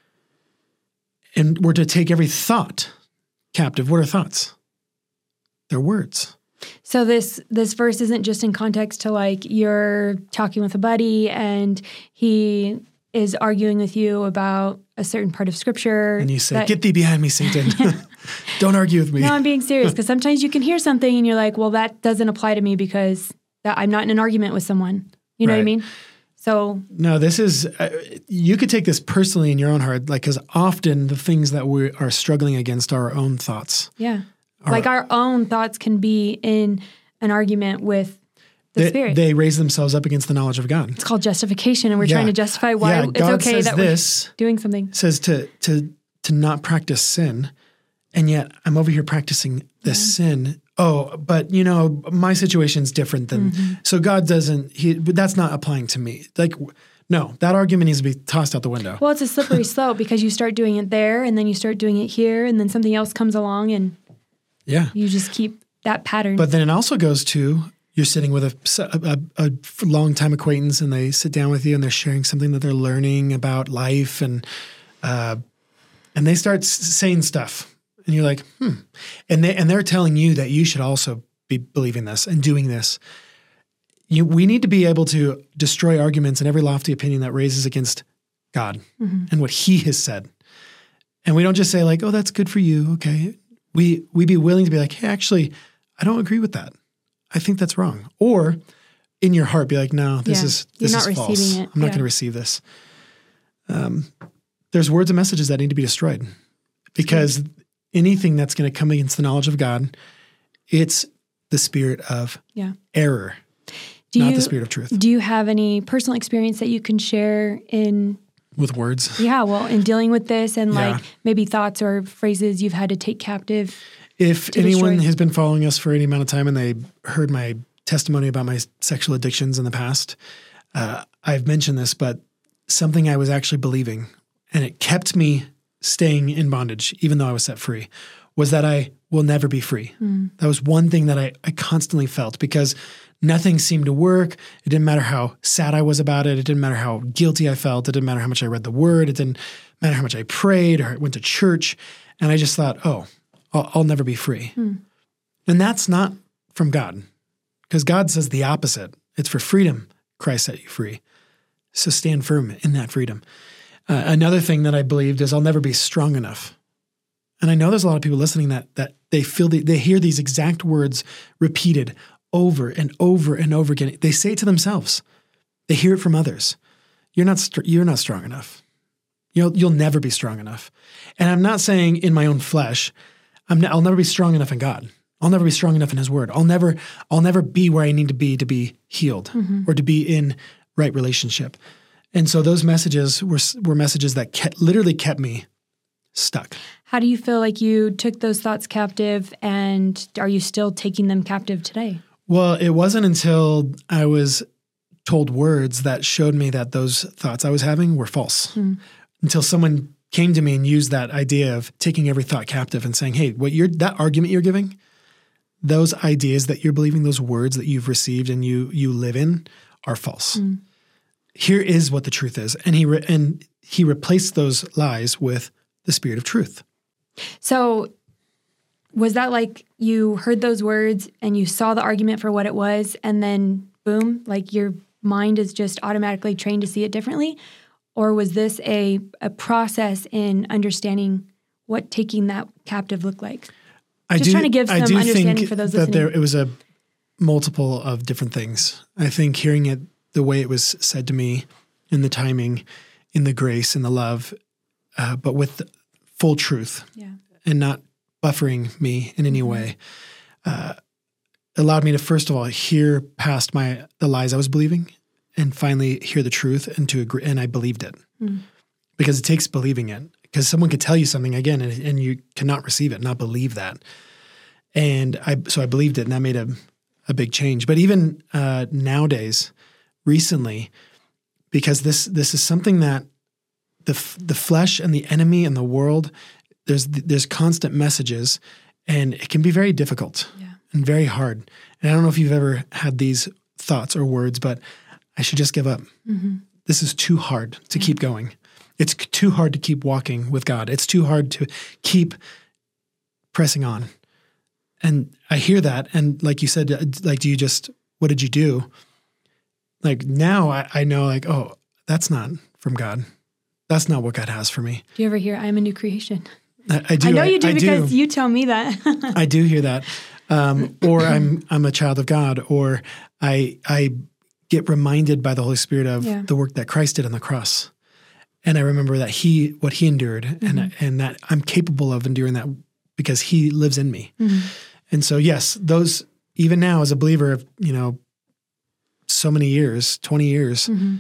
And we're to take every thought captive. What are thoughts? They're words. So this this verse isn't just in context to like you're talking with a buddy and he is arguing with you about a certain part of Scripture. And you say, that, get thee behind me, Satan. Don't argue with me. No, I'm being serious, because sometimes you can hear something and you're like, well, that doesn't apply to me because that I'm not in an argument with someone. You know right. what I mean? So no, this is, uh, you could take this personally in your own heart, like, because often the things that we are struggling against are our own thoughts. Yeah. Our, like our own thoughts can be in an argument with the they, Spirit. They raise themselves up against the knowledge of God. It's called justification, and we're yeah. trying to justify why yeah, it's God okay says that this, we're doing something. Says to to to not practice sin, and yet I'm over here practicing this yeah. sin. Oh, but you know, my situation's different than, mm-hmm. so God doesn't, he, that's not applying to me. Like, no, that argument needs to be tossed out the window. Well, it's a slippery slope, because you start doing it there and then you start doing it here and then something else comes along and yeah, you just keep that pattern. But then it also goes to, you're sitting with a, a, a long-time acquaintance and they sit down with you and they're sharing something that they're learning about life, and uh, and they start s- saying stuff. And you're like, hmm. And, they, and they're telling you that you should also be believing this and doing this. You, we need to be able to destroy arguments and every lofty opinion that raises against God mm-hmm. and what he has said. And we don't just say like, oh, that's good for you. Okay. We we be willing to be like, hey, actually, I don't agree with that. I think that's wrong. Or in your heart, be like, no, this yeah. is this You're is not false. receiving it. I'm not yeah. going to receive this. Um, there's words and messages that need to be destroyed, because anything that's going to come against the knowledge of God, it's the spirit of yeah. error, do not you, the spirit of truth. Do you have any personal experience that you can share in with words? Yeah, well, in dealing with this and yeah. like maybe thoughts or phrases you've had to take captive. If anyone destroy. has been following us for any amount of time and they heard my testimony about my sexual addictions in the past, uh, I've mentioned this, but something I was actually believing, and it kept me staying in bondage, even though I was set free, was that I will never be free. Mm. That was one thing that I, I constantly felt, because nothing seemed to work. It didn't matter how sad I was about it. It didn't matter how guilty I felt. It didn't matter how much I read the word. It didn't matter how much I prayed or went to church. And I just thought, oh, I'll, I'll never be free. Mm. And that's not from God, because God says the opposite. It's for freedom. Christ set you free. So stand firm in that freedom. Uh, another thing that I believed is I'll never be strong enough. And I know there's a lot of people listening that that they feel the, they hear these exact words repeated over and over and over again. They say it to themselves. They hear it from others. You're not str- you're not strong enough. You'll you'll never be strong enough. And I'm not saying in my own flesh. I'm ne- I'll never be strong enough in God. I'll never be strong enough in His Word. I'll never I'll never be where I need to be to be healed mm-hmm. or to be in right relationship. And so those messages were were messages that kept, literally kept me stuck. How do you feel like you took those thoughts captive, and are you still taking them captive today? Well, it wasn't until I was told words that showed me that those thoughts I was having were false. Mm. Until someone came to me and used that idea of taking every thought captive and saying, hey, what you're that argument you're giving, those ideas that you're believing, those words that you've received and you you live in are false. Mm. Here is what the truth is. And he re- and he replaced those lies with the Spirit of truth. So was that like you heard those words and you saw the argument for what it was, and then boom, like your mind is just automatically trained to see it differently? Or was this a, a process in understanding what taking that captive looked like? I just do, trying to give some I do understanding think for those that listening. There, it was a multiple of different things. I think hearing it the way it was said to me, in the timing, in the grace, in the love, uh, but with full truth, yeah. and not buffering me in any mm-hmm. way, uh, allowed me to first of all hear past my the lies I was believing, and finally hear the truth and to agree. And I believed it mm. because it takes believing it. Because someone could tell you something again, and, and you cannot receive it, not believe that. And I so I believed it, and that made a a big change. But even uh, nowadays, recently, because this this is something that the the flesh and the enemy and the world, there's there's constant messages, and it can be very difficult yeah. and very hard. And I don't know if you've ever had these thoughts or words, but I should just give up. Mm-hmm. This is too hard to yeah. keep going. It's too hard to keep walking with God. It's too hard to keep pressing on. And I hear that. And like you said, like, do you just, what did you do? Like now I, I know like, oh, that's not from God. That's not what God has for me. Do you ever hear, I'm a new creation? I, I do. I know you do I, I because do. you tell me that. I do hear that. Um, or I'm I'm a child of God, or I I get reminded by the Holy Spirit of yeah. the work that Christ did on the cross. And I remember that he, what he endured, mm-hmm. and and that I'm capable of enduring that because he lives in me. Mm-hmm. And so, yes, those, even now as a believer of, you know, so many years, twenty years, mm-hmm.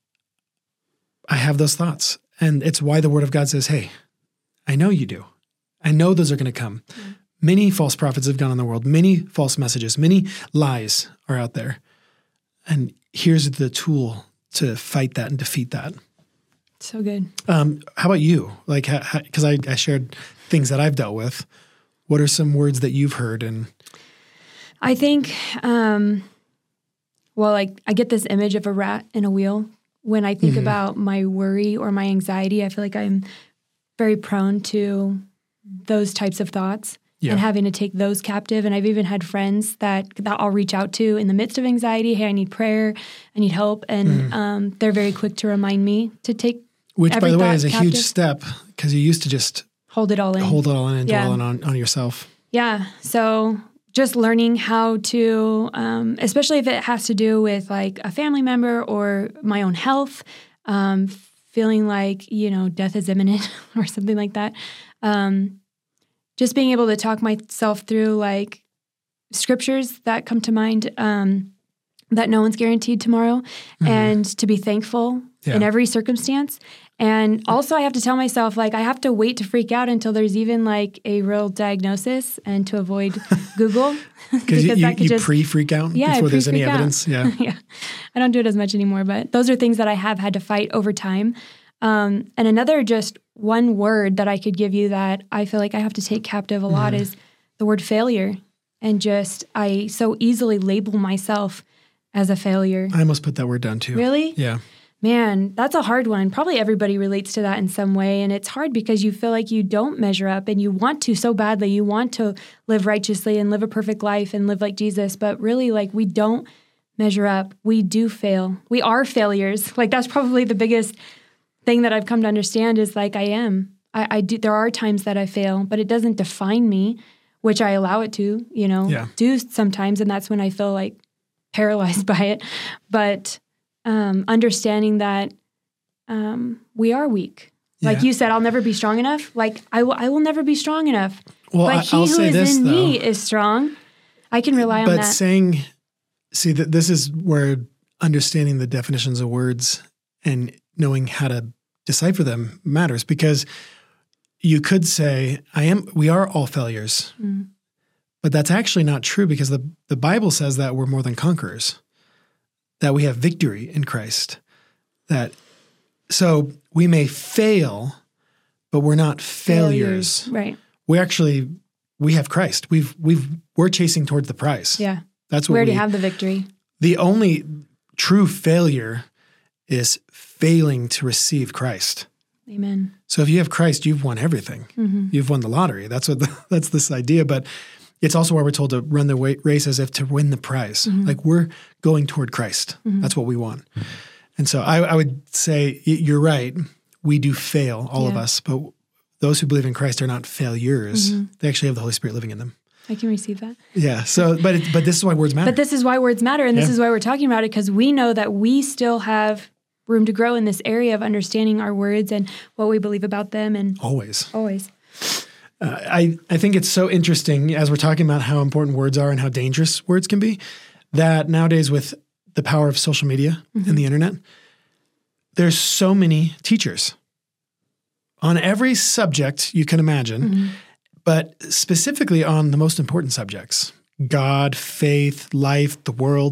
I have those thoughts. And it's why the Word of God says, hey, I know you do. I know those are going to come. Mm-hmm. Many false prophets have gone in the world. Many false messages, many lies are out there. And here's the tool to fight that and defeat that. So good. Um, how about you? Like, because I, I shared things that I've dealt with. What are some words that you've heard? And I think, um, well, like I get this image of a rat in a wheel. When I think mm-hmm. about my worry or my anxiety, I feel like I'm very prone to those types of thoughts yeah. and having to take those captive. And I've even had friends that, that I'll reach out to in the midst of anxiety. Hey, I need prayer. I need help. And mm-hmm. um, they're very quick to remind me to take Which, by the way, is a captive. huge step because you used to just hold it all in. Hold it all in and yeah. dwell on, on yourself. Yeah. So just learning how to, um, especially if it has to do with like a family member or my own health, um, feeling like, you know, death is imminent or something like that. Um, just being able to talk myself through like scriptures that come to mind, um, that no one's guaranteed tomorrow, mm-hmm. and to be thankful yeah. in every circumstance. And also I have to tell myself, like, I have to wait to freak out until there's even like a real diagnosis and to avoid Google. because you, you, you just, pre-freak out yeah, before there's any out. evidence? Yeah. yeah. I don't do it as much anymore, but those are things that I have had to fight over time. Um, and another just one word that I could give you that I feel like I have to take captive a lot mm. is the word failure. And just, I so easily label myself as a failure. I almost put that word down too. Really? Yeah. Man, that's a hard one. Probably everybody relates to that in some way. And it's hard because you feel like you don't measure up and you want to so badly. You want to live righteously and live a perfect life and live like Jesus. But really, like, we don't measure up. We do fail. We are failures. Like, that's probably the biggest thing that I've come to understand is like, I am. I, I do. There are times that I fail, but it doesn't define me, which I allow it to, you know, yeah. do sometimes. And that's when I feel like paralyzed by it. But Um, understanding that um, we are weak. Like yeah. you said, I'll never be strong enough. Like, I will I will never be strong enough. Well, but I, he I'll who say is this, in though, me is strong. I can rely on but that. But saying, see, that this is where understanding the definitions of words and knowing how to decipher them matters, because you could say, I am, we are all failures. Mm. But that's actually not true, because the, the Bible says that we're more than conquerors, that we have victory in Christ. That so we may fail, but we're not failures. failures. Right. We actually we have Christ. We've we've we're chasing towards the prize. Yeah. That's what we already we, have the victory. The only true failure is failing to receive Christ. Amen. So if you have Christ, you've won everything. Mm-hmm. You've won the lottery. That's what the, that's this idea. But it's also why we're told to run the race as if to win the prize. Mm-hmm. Like, we're going toward Christ. Mm-hmm. That's what we want. And so I, I would say you're right. We do fail, all yeah. of us. But those who believe in Christ are not failures. Mm-hmm. They actually have the Holy Spirit living in them. I can receive that. Yeah. So, but it, but this is why words matter. But this is why words matter, and this yeah. is why we're talking about it, because we know that we still have room to grow in this area of understanding our words and what we believe about them. And always, always. Uh, I, I think it's so interesting as we're talking about how important words are and how dangerous words can be, that nowadays with the power of social media mm-hmm. and the internet, there's so many teachers on every subject you can imagine, mm-hmm. but specifically on the most important subjects: God, faith, life, the world,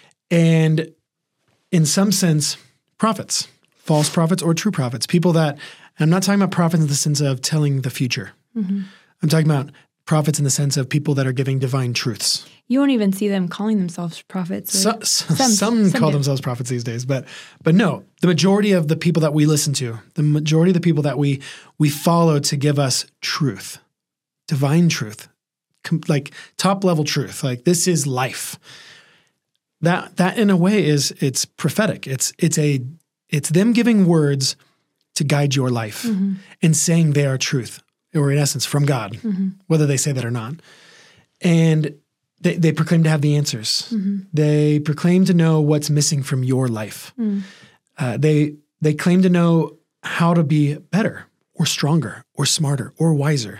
and in some sense, prophets, false prophets or true prophets, people that, I'm not talking about prophets in the sense of telling the future. Mm-hmm. I'm talking about prophets in the sense of people that are giving divine truths. You won't even see them calling themselves prophets. So, some, some, some call do. themselves prophets these days, but but no, the majority of the people that we listen to, the majority of the people that we we follow to give us truth, divine truth, com- like top level truth, like this is life. That that in a way is it's prophetic. It's it's a it's them giving words to guide your life mm-hmm. and saying they are truth, or in essence from God, mm-hmm. whether they say that or not. And they, they proclaim to have the answers. Mm-hmm. They proclaim to know what's missing from your life. Mm. Uh, they they claim to know how to be better or stronger or smarter or wiser.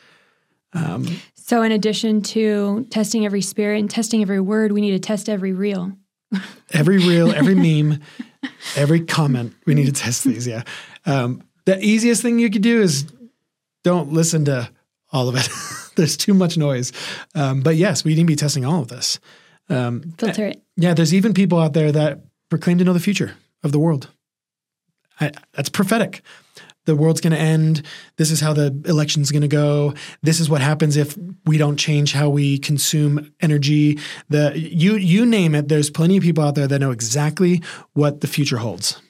Um, so in addition to testing every spirit and testing every word, we need to test every reel. Every reel, every meme, every comment, we need to test these, yeah. Um, the easiest thing you could do is don't listen to all of it. There's too much noise. Um, but yes, we need to be testing all of this. Um, Filter it. Yeah, there's even people out there that proclaim to know the future of the world. I, that's prophetic. The world's going to end. This is how the election's going to go. This is what happens if we don't change how we consume energy. The you you name it. There's plenty of people out there that know exactly what the future holds,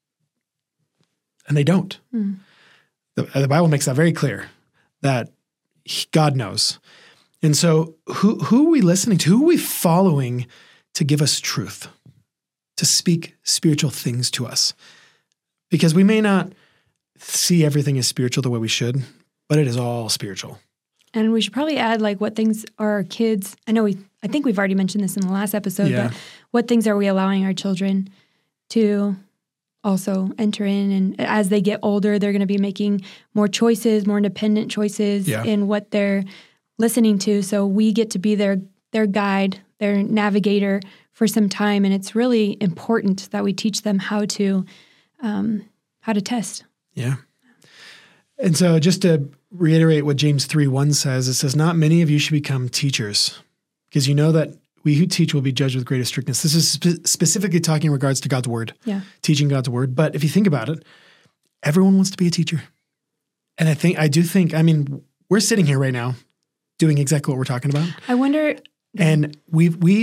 and they don't. Mm. The, the Bible makes that very clear that God knows. And so, who who are we listening to? Who are we following to give us truth, to speak spiritual things to us? Because we may not see everything as spiritual the way we should, but it is all spiritual. And we should probably add, like, what things are our kids, I know we, I think we've already mentioned this in the last episode, yeah. but what things are we allowing our children to also enter in? And as they get older, they're going to be making more choices, more independent choices yeah. in what they're listening to. So we get to be their, their guide, their navigator for some time. And it's really important that we teach them how to, um, how to test. Yeah. And so just to reiterate what James three one says, it says, not many of you should become teachers, because you know that we who teach will be judged with greater strictness. This is spe- specifically talking in regards to God's word, yeah. teaching God's word. But if you think about it, everyone wants to be a teacher. And I think, I do think, I mean, we're sitting here right now doing exactly what we're talking about. I wonder. And we we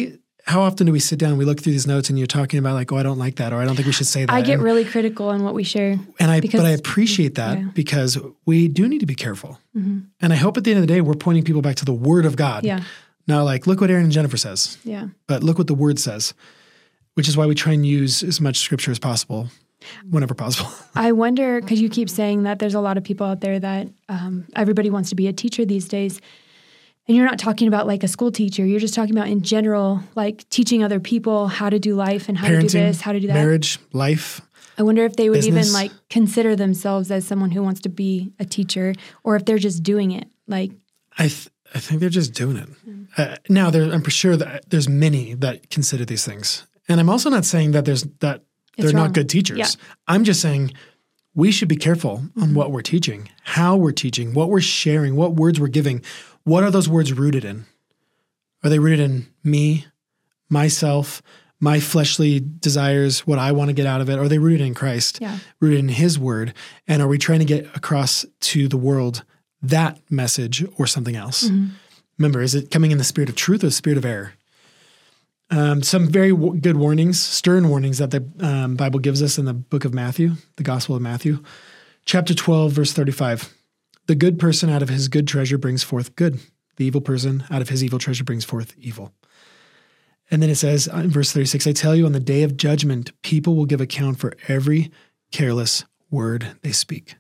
how often do we sit down and we look through these notes and you're talking about like, oh, I don't like that, or I don't think we should say that. I get and, really critical in what we share. And I, because, but I appreciate that yeah. because we do need to be careful. Mm-hmm. And I hope at the end of the day, we're pointing people back to the Word of God. Yeah. Now, like, look what Aaron and Jennifer says. Yeah. But look what the Word says, which is why we try and use as much scripture as possible, whenever possible. I wonder, because you keep saying that there's a lot of people out there that um, everybody wants to be a teacher these days. And you're not talking about like a school teacher. You're just talking about in general, like teaching other people how to do life and how Parenting, to do this, how to do that. Marriage, life. I wonder if they would business. even like consider themselves as someone who wants to be a teacher, or if they're just doing it. Like, I th- I think they're just doing it. Mm. Uh, now, there, I'm sure that there's many that consider these things. And I'm also not saying that there's that they're wrong. not good teachers. Yeah. I'm just saying we should be careful on mm-hmm. what we're teaching, how we're teaching, what we're sharing, what words we're giving. What are those words rooted in? Are they rooted in me, myself, my fleshly desires, what I want to get out of it? Or are they rooted in Christ, yeah. rooted in His Word? And are we trying to get across to the world that message or something else? Mm-hmm. Remember, is it coming in the spirit of truth or the spirit of error? Um, some very w- good warnings, stern warnings that the um, Bible gives us in the book of Matthew, the Gospel of Matthew. Chapter twelve, verse thirty-five. The good person out of his good treasure brings forth good. The evil person out of his evil treasure brings forth evil. And then it says in verse thirty-six, I tell you, on the day of judgment, people will give account for every careless word they speak.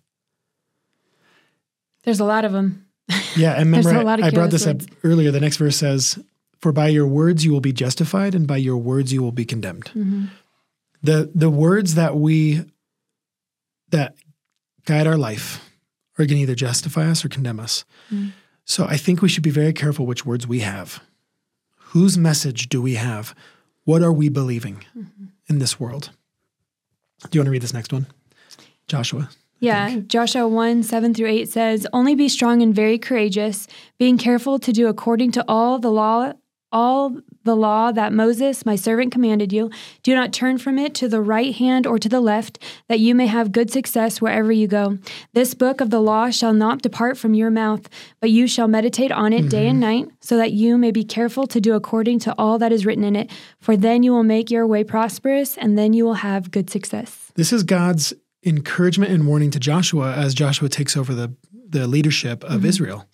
There's a lot of them. Yeah, and remember, a lot of I, I brought this words. up earlier. The next verse says, for by your words you will be justified, and by your words you will be condemned. Mm-hmm. The the words that we, that guide our life are going to either justify us or condemn us. Mm-hmm. So I think we should be very careful which words we have. Whose message do we have? What are we believing mm-hmm. in this world? Do you want to read this next one? Joshua. Yeah, Joshua one, seven through eight says, only be strong and very courageous, being careful to do according to all the law, all the law that Moses, my servant, commanded you. Do not turn from it to the right hand or to the left, that you may have good success wherever you go. This book of the law shall not depart from your mouth, but you shall meditate on it mm-hmm. day and night, so that you may be careful to do according to all that is written in it. For then you will make your way prosperous, and then you will have good success. This is God's encouragement and warning to Joshua as Joshua takes over the, the leadership of mm-hmm. Israel.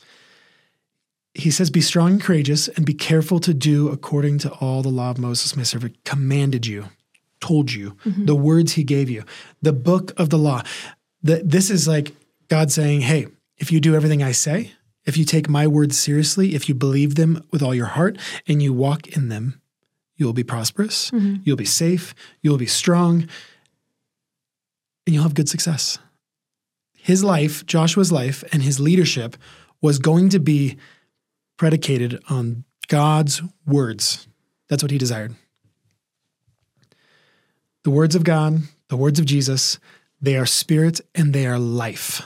He says, be strong and courageous and be careful to do according to all the law of Moses, my servant, commanded you, told you, mm-hmm. the words he gave you, the book of the law. The, this is like God saying, hey, if you do everything I say, if you take my words seriously, if you believe them with all your heart and you walk in them, you'll be prosperous, mm-hmm. you'll be safe, you'll be strong, and you'll have good success. His life, Joshua's life, and his leadership was going to be predicated on God's words. That's what he desired. The words of God, the words of Jesus, they are spirit and they are life.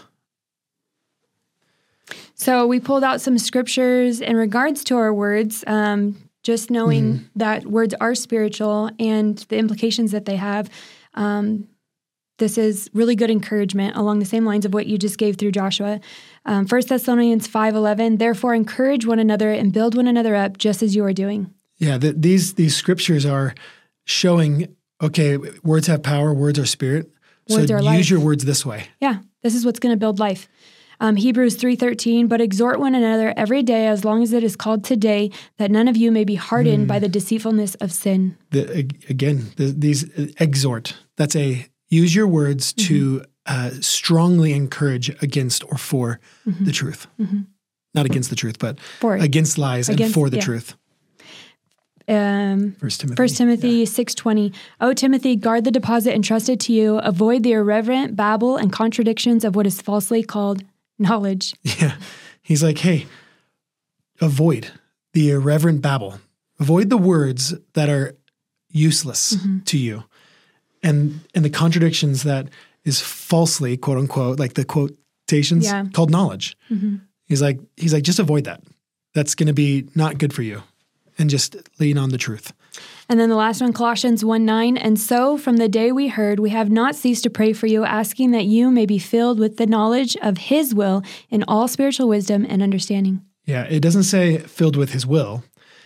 So we pulled out some scriptures in regards to our words, um, just knowing mm-hmm. that words are spiritual and the implications that they have. Um, This is really good encouragement along the same lines of what you just gave through Joshua. Um, First Thessalonians five eleven, therefore encourage one another and build one another up just as you are doing. Yeah, the, these these scriptures are showing, okay, words have power, words are spirit. Words so are use life. your words this way. Yeah, this is what's going to build life. Um, Hebrews three thirteen, but exhort one another every day as long as it is called today, that none of you may be hardened mm. by the deceitfulness of sin. The, again, the, these exhort, that's a use your words mm-hmm. to uh, strongly encourage against or for mm-hmm. the truth. Mm-hmm. Not against the truth, but for against lies against, and for the yeah. truth. Um, First Timothy, First Timothy yeah. six twenty. O Timothy, guard the deposit entrusted to you. Avoid the irreverent babble and contradictions of what is falsely called knowledge. Yeah. He's like, hey, avoid the irreverent babble. Avoid the words that are useless mm-hmm. to you. And and the contradictions that is falsely, quote unquote, like the quotations yeah. called knowledge. Mm-hmm. He's like, he's like, just avoid that. That's going to be not good for you. And just lean on the truth. And then the last one, Colossians one nine. And so from the day we heard, we have not ceased to pray for you, asking that you may be filled with the knowledge of his will in all spiritual wisdom and understanding. Yeah, it doesn't say filled with his will.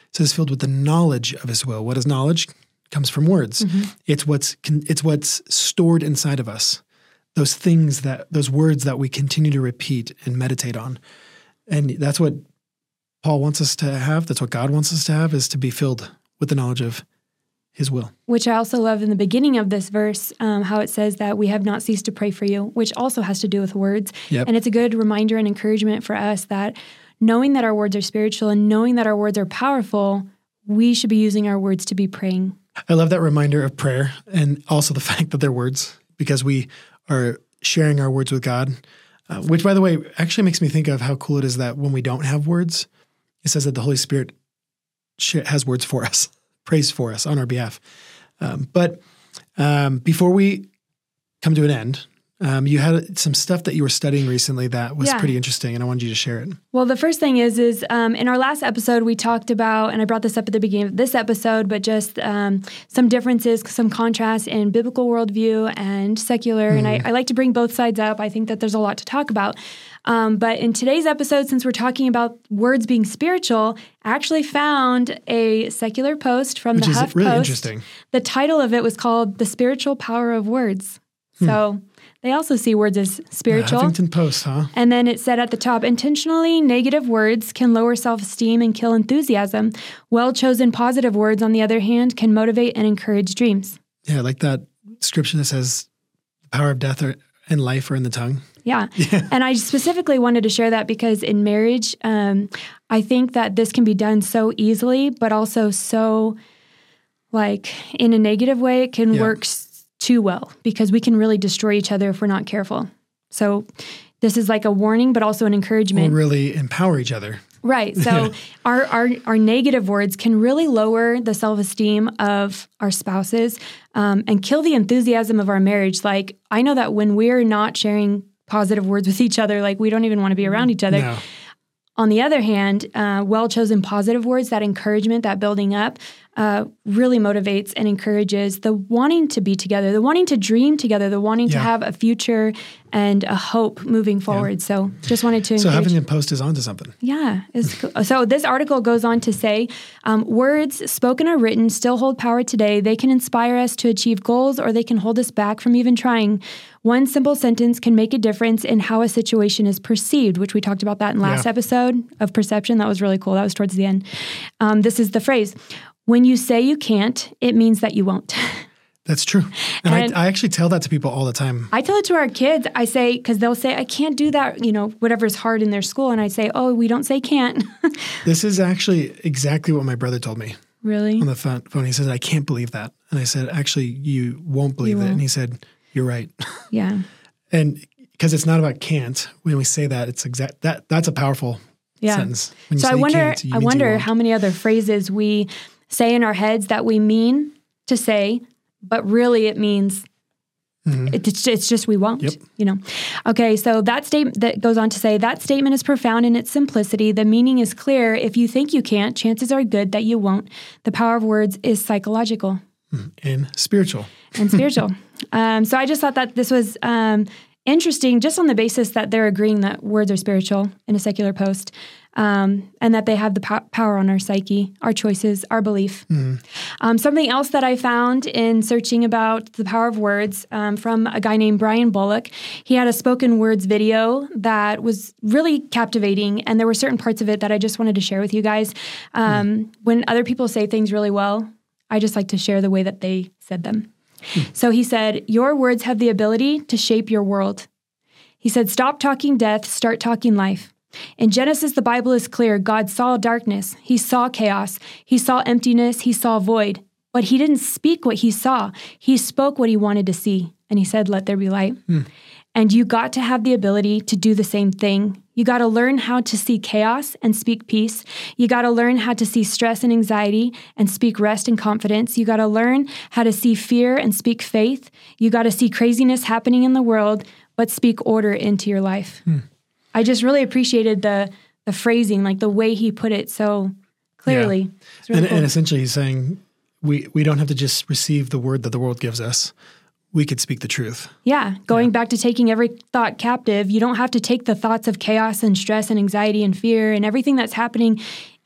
It says filled with the knowledge of his will. What is knowledge? It comes from words. Mm-hmm. It's what's it's what's stored inside of us. Those things that those words that we continue to repeat and meditate on. And that's what Paul wants us to have. That's what God wants us to have, is to be filled with the knowledge of his will. Which I also love in the beginning of this verse, um, how it says that we have not ceased to pray for you, which also has to do with words. Yep. And it's a good reminder and encouragement for us that knowing that our words are spiritual and knowing that our words are powerful, we should be using our words to be praying. I love that reminder of prayer, and also the fact that they're words, because we are sharing our words with God, uh, which, by the way, actually makes me think of how cool it is that when we don't have words, it says that the Holy Spirit has words for us. Praise for us on our behalf. Um, but um, before we come to an end, um, you had some stuff that you were studying recently that was yeah. pretty interesting, and I wanted you to share it. Well, the first thing is, is um, in our last episode, we talked about, and I brought this up at the beginning of this episode, but just um, some differences, some contrasts in biblical worldview and secular. Mm-hmm. And I, I like to bring both sides up. I think that there's a lot to talk about. Um, but in today's episode, since we're talking about words being spiritual, I actually found a secular post from Which the is Huff really Post. Interesting. The title of it was called The Spiritual Power of Words. Hmm. So they also see words as spiritual. The Huffington Post, huh? And then it said at the top, intentionally negative words can lower self-esteem and kill enthusiasm. Well-chosen positive words, on the other hand, can motivate and encourage dreams. Yeah, like that scripture that says the power of death and life are in the tongue. Yeah. yeah. And I specifically wanted to share that because in marriage, um, I think that this can be done so easily, but also so, like, in a negative way, it can yeah. work too well because we can really destroy each other if we're not careful. So this is like a warning, but also an encouragement. We'll really empower each other. Right. So yeah. our, our our negative words can really lower the self-esteem of our spouses um, and kill the enthusiasm of our marriage. Like, I know that when we're not sharing positive words with each other, like we don't even want to be around each other. No. On the other hand, uh, well-chosen positive words, that encouragement, that building up, uh, really motivates and encourages the wanting to be together, the wanting to dream together, the wanting yeah. to have a future and a hope moving forward. Yeah. So just wanted to So encourage. Huffington Post is onto something. Yeah. It's cool. So this article goes on to say, um, words spoken or written still hold power today. They can inspire us to achieve goals, or they can hold us back from even trying. One simple sentence can make a difference in how a situation is perceived, which we talked about that in last yeah. episode of perception. That was really cool. That was towards the end. Um, this is the phrase. When you say you can't, it means that you won't. That's true. And, and I, I actually tell that to people all the time. I tell it to our kids. I say, because they'll say, I can't do that, you know, whatever's hard in their school. And I say, oh, we don't say can't. This is actually exactly what my brother told me. Really? On the phone. He said, I can't believe that. And I said, actually, you won't believe you it. Won't. And he said, you're right. Yeah. And because it's not about can't. When we say that, it's exact that that's a powerful yeah. sentence. When you so say I wonder, you I wonder how many other phrases we say in our heads that we mean to say, but really it means mm-hmm. it's, it's just we won't. Yep. You know. Okay, so that statement that goes on to say that statement is profound in its simplicity. The meaning is clear. If you think you can't, chances are good that you won't. The power of words is psychological and spiritual. And spiritual. um, so I just thought that this was um, interesting, just on the basis that they're agreeing that words are spiritual in a secular post. Um, and that they have the po- power on our psyche, our choices, our belief. Mm. Um, something else that I found in searching about the power of words um, from a guy named Brian Bullock, he had a spoken words video that was really captivating, and there were certain parts of it that I just wanted to share with you guys. Um, mm. When other people say things really well, I just like to share the way that they said them. Mm. So he said, your words have the ability to shape your world. He said, stop talking death, start talking life. In Genesis, the Bible is clear. God saw darkness. He saw chaos. He saw emptiness. He saw void. But he didn't speak what he saw. He spoke what he wanted to see. And he said, let there be light. Mm. And you got to have the ability to do the same thing. You got to learn how to see chaos and speak peace. You got to learn how to see stress and anxiety and speak rest and confidence. You got to learn how to see fear and speak faith. You got to see craziness happening in the world, but speak order into your life. Mm. I just really appreciated the the phrasing, like the way he put it so clearly. Yeah. Really and, cool. and essentially he's saying we, we don't have to just receive the word that the world gives us. We could speak the truth. Yeah. Going yeah. back to taking every thought captive, you don't have to take the thoughts of chaos and stress and anxiety and fear and everything that's happening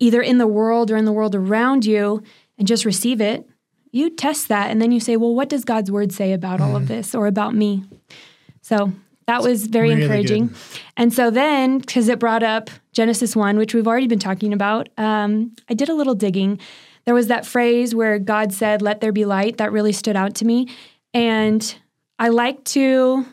either in the world or in the world around you and just receive it, you test that. And then you say, well, what does God's word say about mm. all of this or about me? So that was very really encouraging. Good. And so then, because it brought up Genesis one, which we've already been talking about, um, I did a little digging. There was that phrase where God said, let there be light. That really stood out to me. And I like to,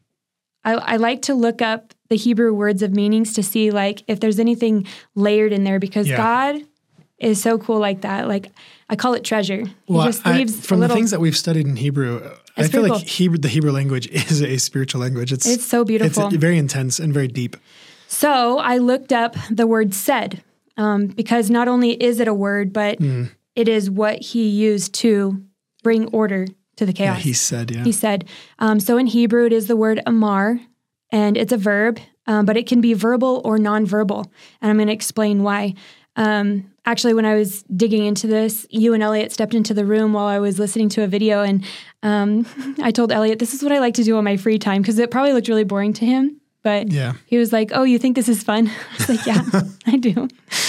I, I like to look up the Hebrew words of meanings to see like if there's anything layered in there, because yeah. God is so cool like that. Like I call it treasure. He well, just leaves I, from a little, the things that we've studied in Hebrew, I feel like Hebrew, the Hebrew language is a spiritual language. It's it's so beautiful. It's very intense and very deep. So I looked up the word said, um, because not only is it a word, but mm. it is what he used to bring order to the chaos. Yeah, he said, yeah. He said. Um, so in Hebrew, it is the word amar, and it's a verb, um, but it can be verbal or nonverbal. And I'm going to explain why. Um, actually, when I was digging into this, you and Elliot stepped into the room while I was listening to a video, and um, I told Elliot, this is what I like to do on my free time, because it probably looked really boring to him. But yeah. he was like, oh, you think this is fun? I was like, yeah, I do.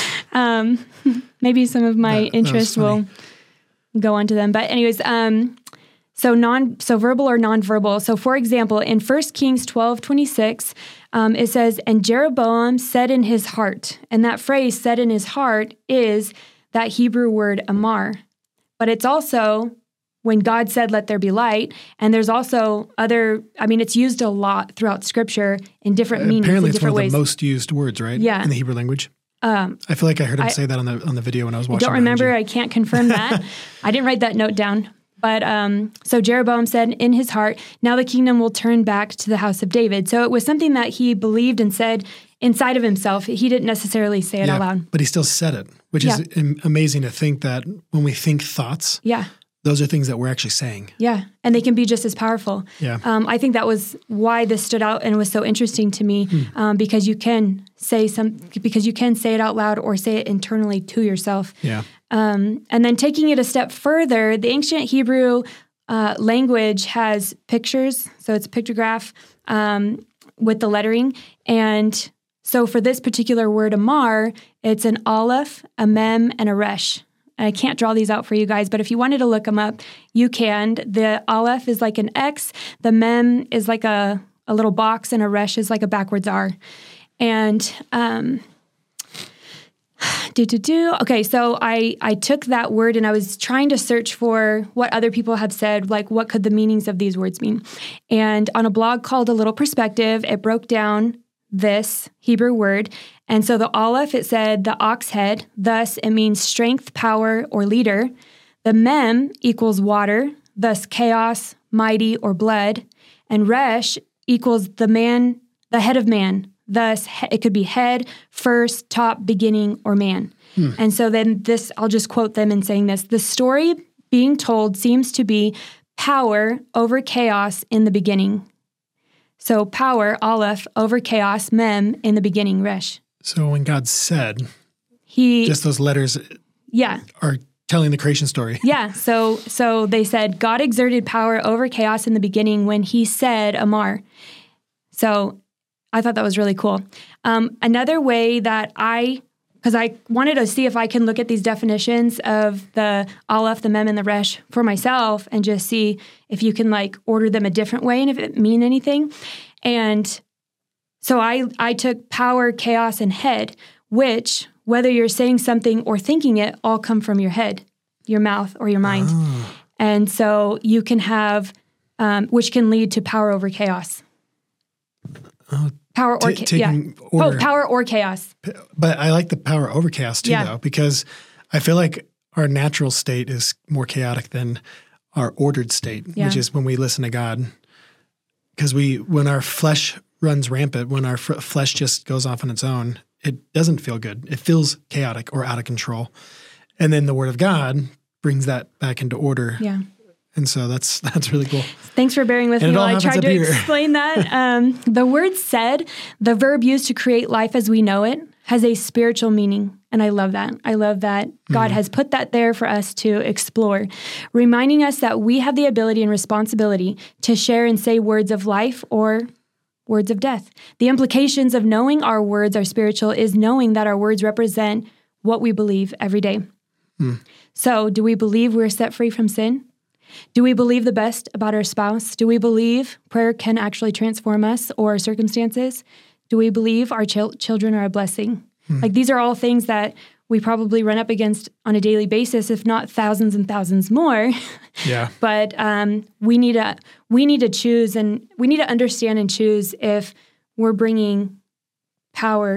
Um, maybe some of my that, interests that will go on to them. But anyways, um, so non, so verbal or nonverbal. So for example, in First Kings twelve twenty-six, um, it says, and Jeroboam said in his heart. And that phrase, said in his heart, is that Hebrew word amar. But it's also when God said, let there be light. And there's also other, I mean, it's used a lot throughout Scripture in different uh, meanings, apparently in different ways. Apparently it's one of the most used words, right? Yeah. In the Hebrew language. Um, I feel like I heard him I, say that on the on the video when I was watching. I don't remember. I can't confirm that. I didn't write that note down. But um, so Jeroboam said in his heart, now the kingdom will turn back to the house of David. So it was something that he believed and said inside of himself. He didn't necessarily say it yeah, out loud. But he still said it, which yeah. is amazing to think that when we think thoughts, yeah. those are things that we're actually saying. Yeah, and they can be just as powerful. Yeah. Um, I think that was why this stood out and was so interesting to me, hmm. um, because you can say some, because you can say it out loud or say it internally to yourself. Yeah. Um, and then taking it a step further, the ancient Hebrew uh, language has pictures, so it's a pictograph um, with the lettering. And so for this particular word, amar, it's an aleph, a mem, and a resh. I can't draw these out for you guys, but if you wanted to look them up, you can. The aleph is like an X, the mem is like a, a little box, and a resh is like a backwards R. And um, do, do, do. Okay, so I, I took that word and I was trying to search for what other people have said, like what could the meanings of these words mean. And on a blog called A Little Perspective, it broke down this Hebrew word. And so the aleph, it said the ox head, thus it means strength, power, or leader. The mem equals water, thus chaos, mighty, or blood. And resh equals the man, the head of man, thus it could be head, first, top, beginning, or man. Hmm. And so then this, I'll just quote them in saying this, the story being told seems to be power over chaos in the beginning. So power, aleph, over chaos, mem, in the beginning, resh. So when God said, he just those letters yeah. are telling the creation story. Yeah, so so they said, God exerted power over chaos in the beginning when he said amar. So I thought that was really cool. Um, another way that I, because I wanted to see if I can look at these definitions of the aleph, the mem, and the resh for myself and just see if you can like order them a different way and if it mean anything. And so I, I took power, chaos, and head, which, whether you're saying something or thinking it, all come from your head, your mouth, or your mind. Oh. And so you can have, um, which can lead to power over chaos. Oh, power or t- yeah. order. Oh, power or chaos. But I like the power over chaos too, yeah. though, because I feel like our natural state is more chaotic than our ordered state, yeah. which is when we listen to God. Because we, when our flesh runs rampant, when our f- flesh just goes off on its own, it doesn't feel good. It feels chaotic or out of control. And then the Word of God brings that back into order. Yeah. And so that's that's really cool. Thanks for bearing with and me while I tried to here. explain that. Um, the word said, the verb used to create life as we know it, has a spiritual meaning. And I love that. I love that God mm-hmm. has put that there for us to explore, reminding us that we have the ability and responsibility to share and say words of life or words of death. The implications of knowing our words are spiritual is knowing that our words represent what we believe every day. Hmm. So do we believe we're set free from sin? Do we believe the best about our spouse? Do we believe prayer can actually transform us or our circumstances? Do we believe our ch- children are a blessing? Hmm. Like these are all things that we probably run up against on a daily basis, if not thousands and thousands more. Yeah. But um, we need to we need to choose, and we need to understand and choose if we're bringing power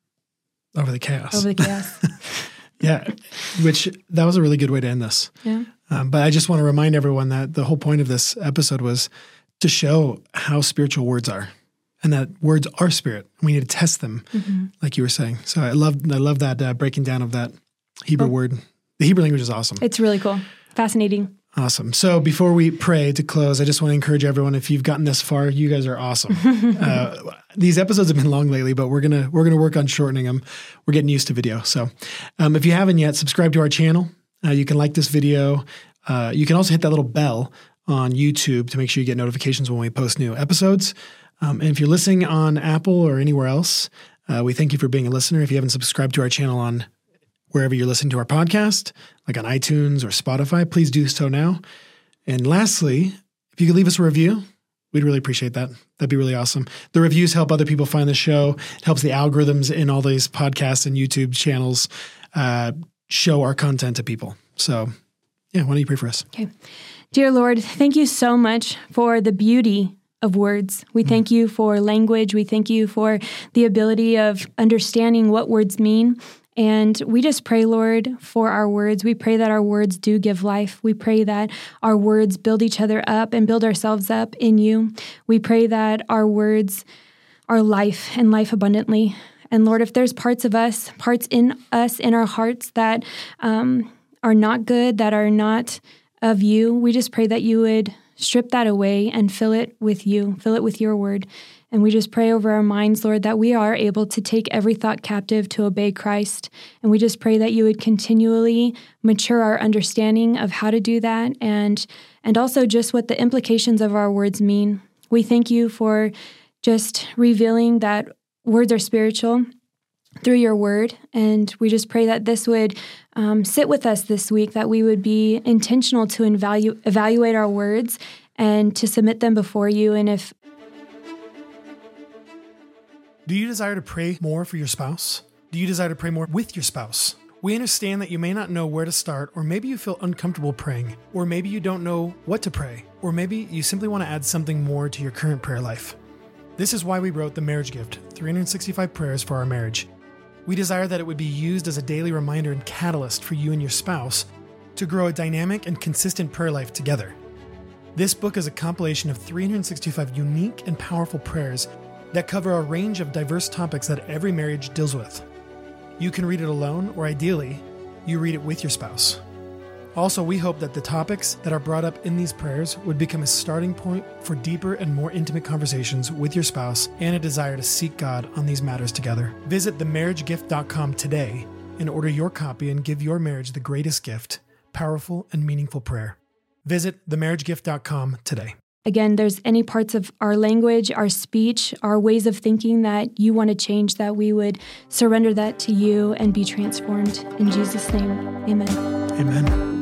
over the chaos. Over the chaos. Yeah, which that was a really good way to end this. Yeah. Um, but I just want to remind everyone that the whole point of this episode was to show how spiritual words are, and that words are spirit. We need to test them, mm-hmm. like you were saying. So I love I love that uh, breaking down of that Hebrew oh. word. The Hebrew language is awesome. It's really cool. Fascinating. Awesome. So before we pray to close, I just want to encourage everyone, if you've gotten this far, you guys are awesome. uh, these episodes have been long lately, but we're going to we're gonna work on shortening them. We're getting used to video. So um, if you haven't yet, subscribe to our channel. Uh, you can like this video. Uh, you can also hit that little bell on YouTube to make sure you get notifications when we post new episodes. Um, and if you're listening on Apple or anywhere else, uh, we thank you for being a listener. If you haven't subscribed to our channel on wherever you're listening to our podcast, like on iTunes or Spotify, please do so now. And lastly, if you could leave us a review, we'd really appreciate that. That'd be really awesome. The reviews help other people find the show. It helps the algorithms in all these podcasts and YouTube channels uh, show our content to people. So yeah, why don't you pray for us? Okay. Dear Lord, thank you so much for the beauty of words. We mm. thank you for language. We thank you for the ability of understanding what words mean. And we just pray, Lord, for our words. We pray that our words do give life. We pray that our words build each other up and build ourselves up in you. We pray that our words are life and life abundantly. And Lord, if there's parts of us, parts in us, in our hearts that um, are not good, that are not of you, we just pray that you would strip that away and fill it with you, fill it with your word. And we just pray over our minds, Lord, that we are able to take every thought captive to obey Christ. And we just pray that you would continually mature our understanding of how to do that, and and also just what the implications of our words mean. We thank you for just revealing that words are spiritual through your word. And we just pray that this would um, sit with us this week, that we would be intentional to evalu- evaluate our words and to submit them before you. And if Do you desire to pray more for your spouse? Do you desire to pray more with your spouse? We understand that you may not know where to start, or maybe you feel uncomfortable praying, or maybe you don't know what to pray, or maybe you simply want to add something more to your current prayer life. This is why we wrote The Marriage Gift, three hundred sixty-five Prayers for Our Marriage. We desire that it would be used as a daily reminder and catalyst for you and your spouse to grow a dynamic and consistent prayer life together. This book is a compilation of three hundred sixty-five unique and powerful prayers that cover a range of diverse topics that every marriage deals with. You can read it alone, or ideally, you read it with your spouse. Also, we hope that the topics that are brought up in these prayers would become a starting point for deeper and more intimate conversations with your spouse and a desire to seek God on these matters together. Visit the marriage gift dot com today and order your copy and give your marriage the greatest gift, powerful and meaningful prayer. Visit the marriage gift dot com today. Again, there's any parts of our language, our speech, our ways of thinking that you want to change, that we would surrender that to you and be transformed. In Jesus' name, amen. Amen.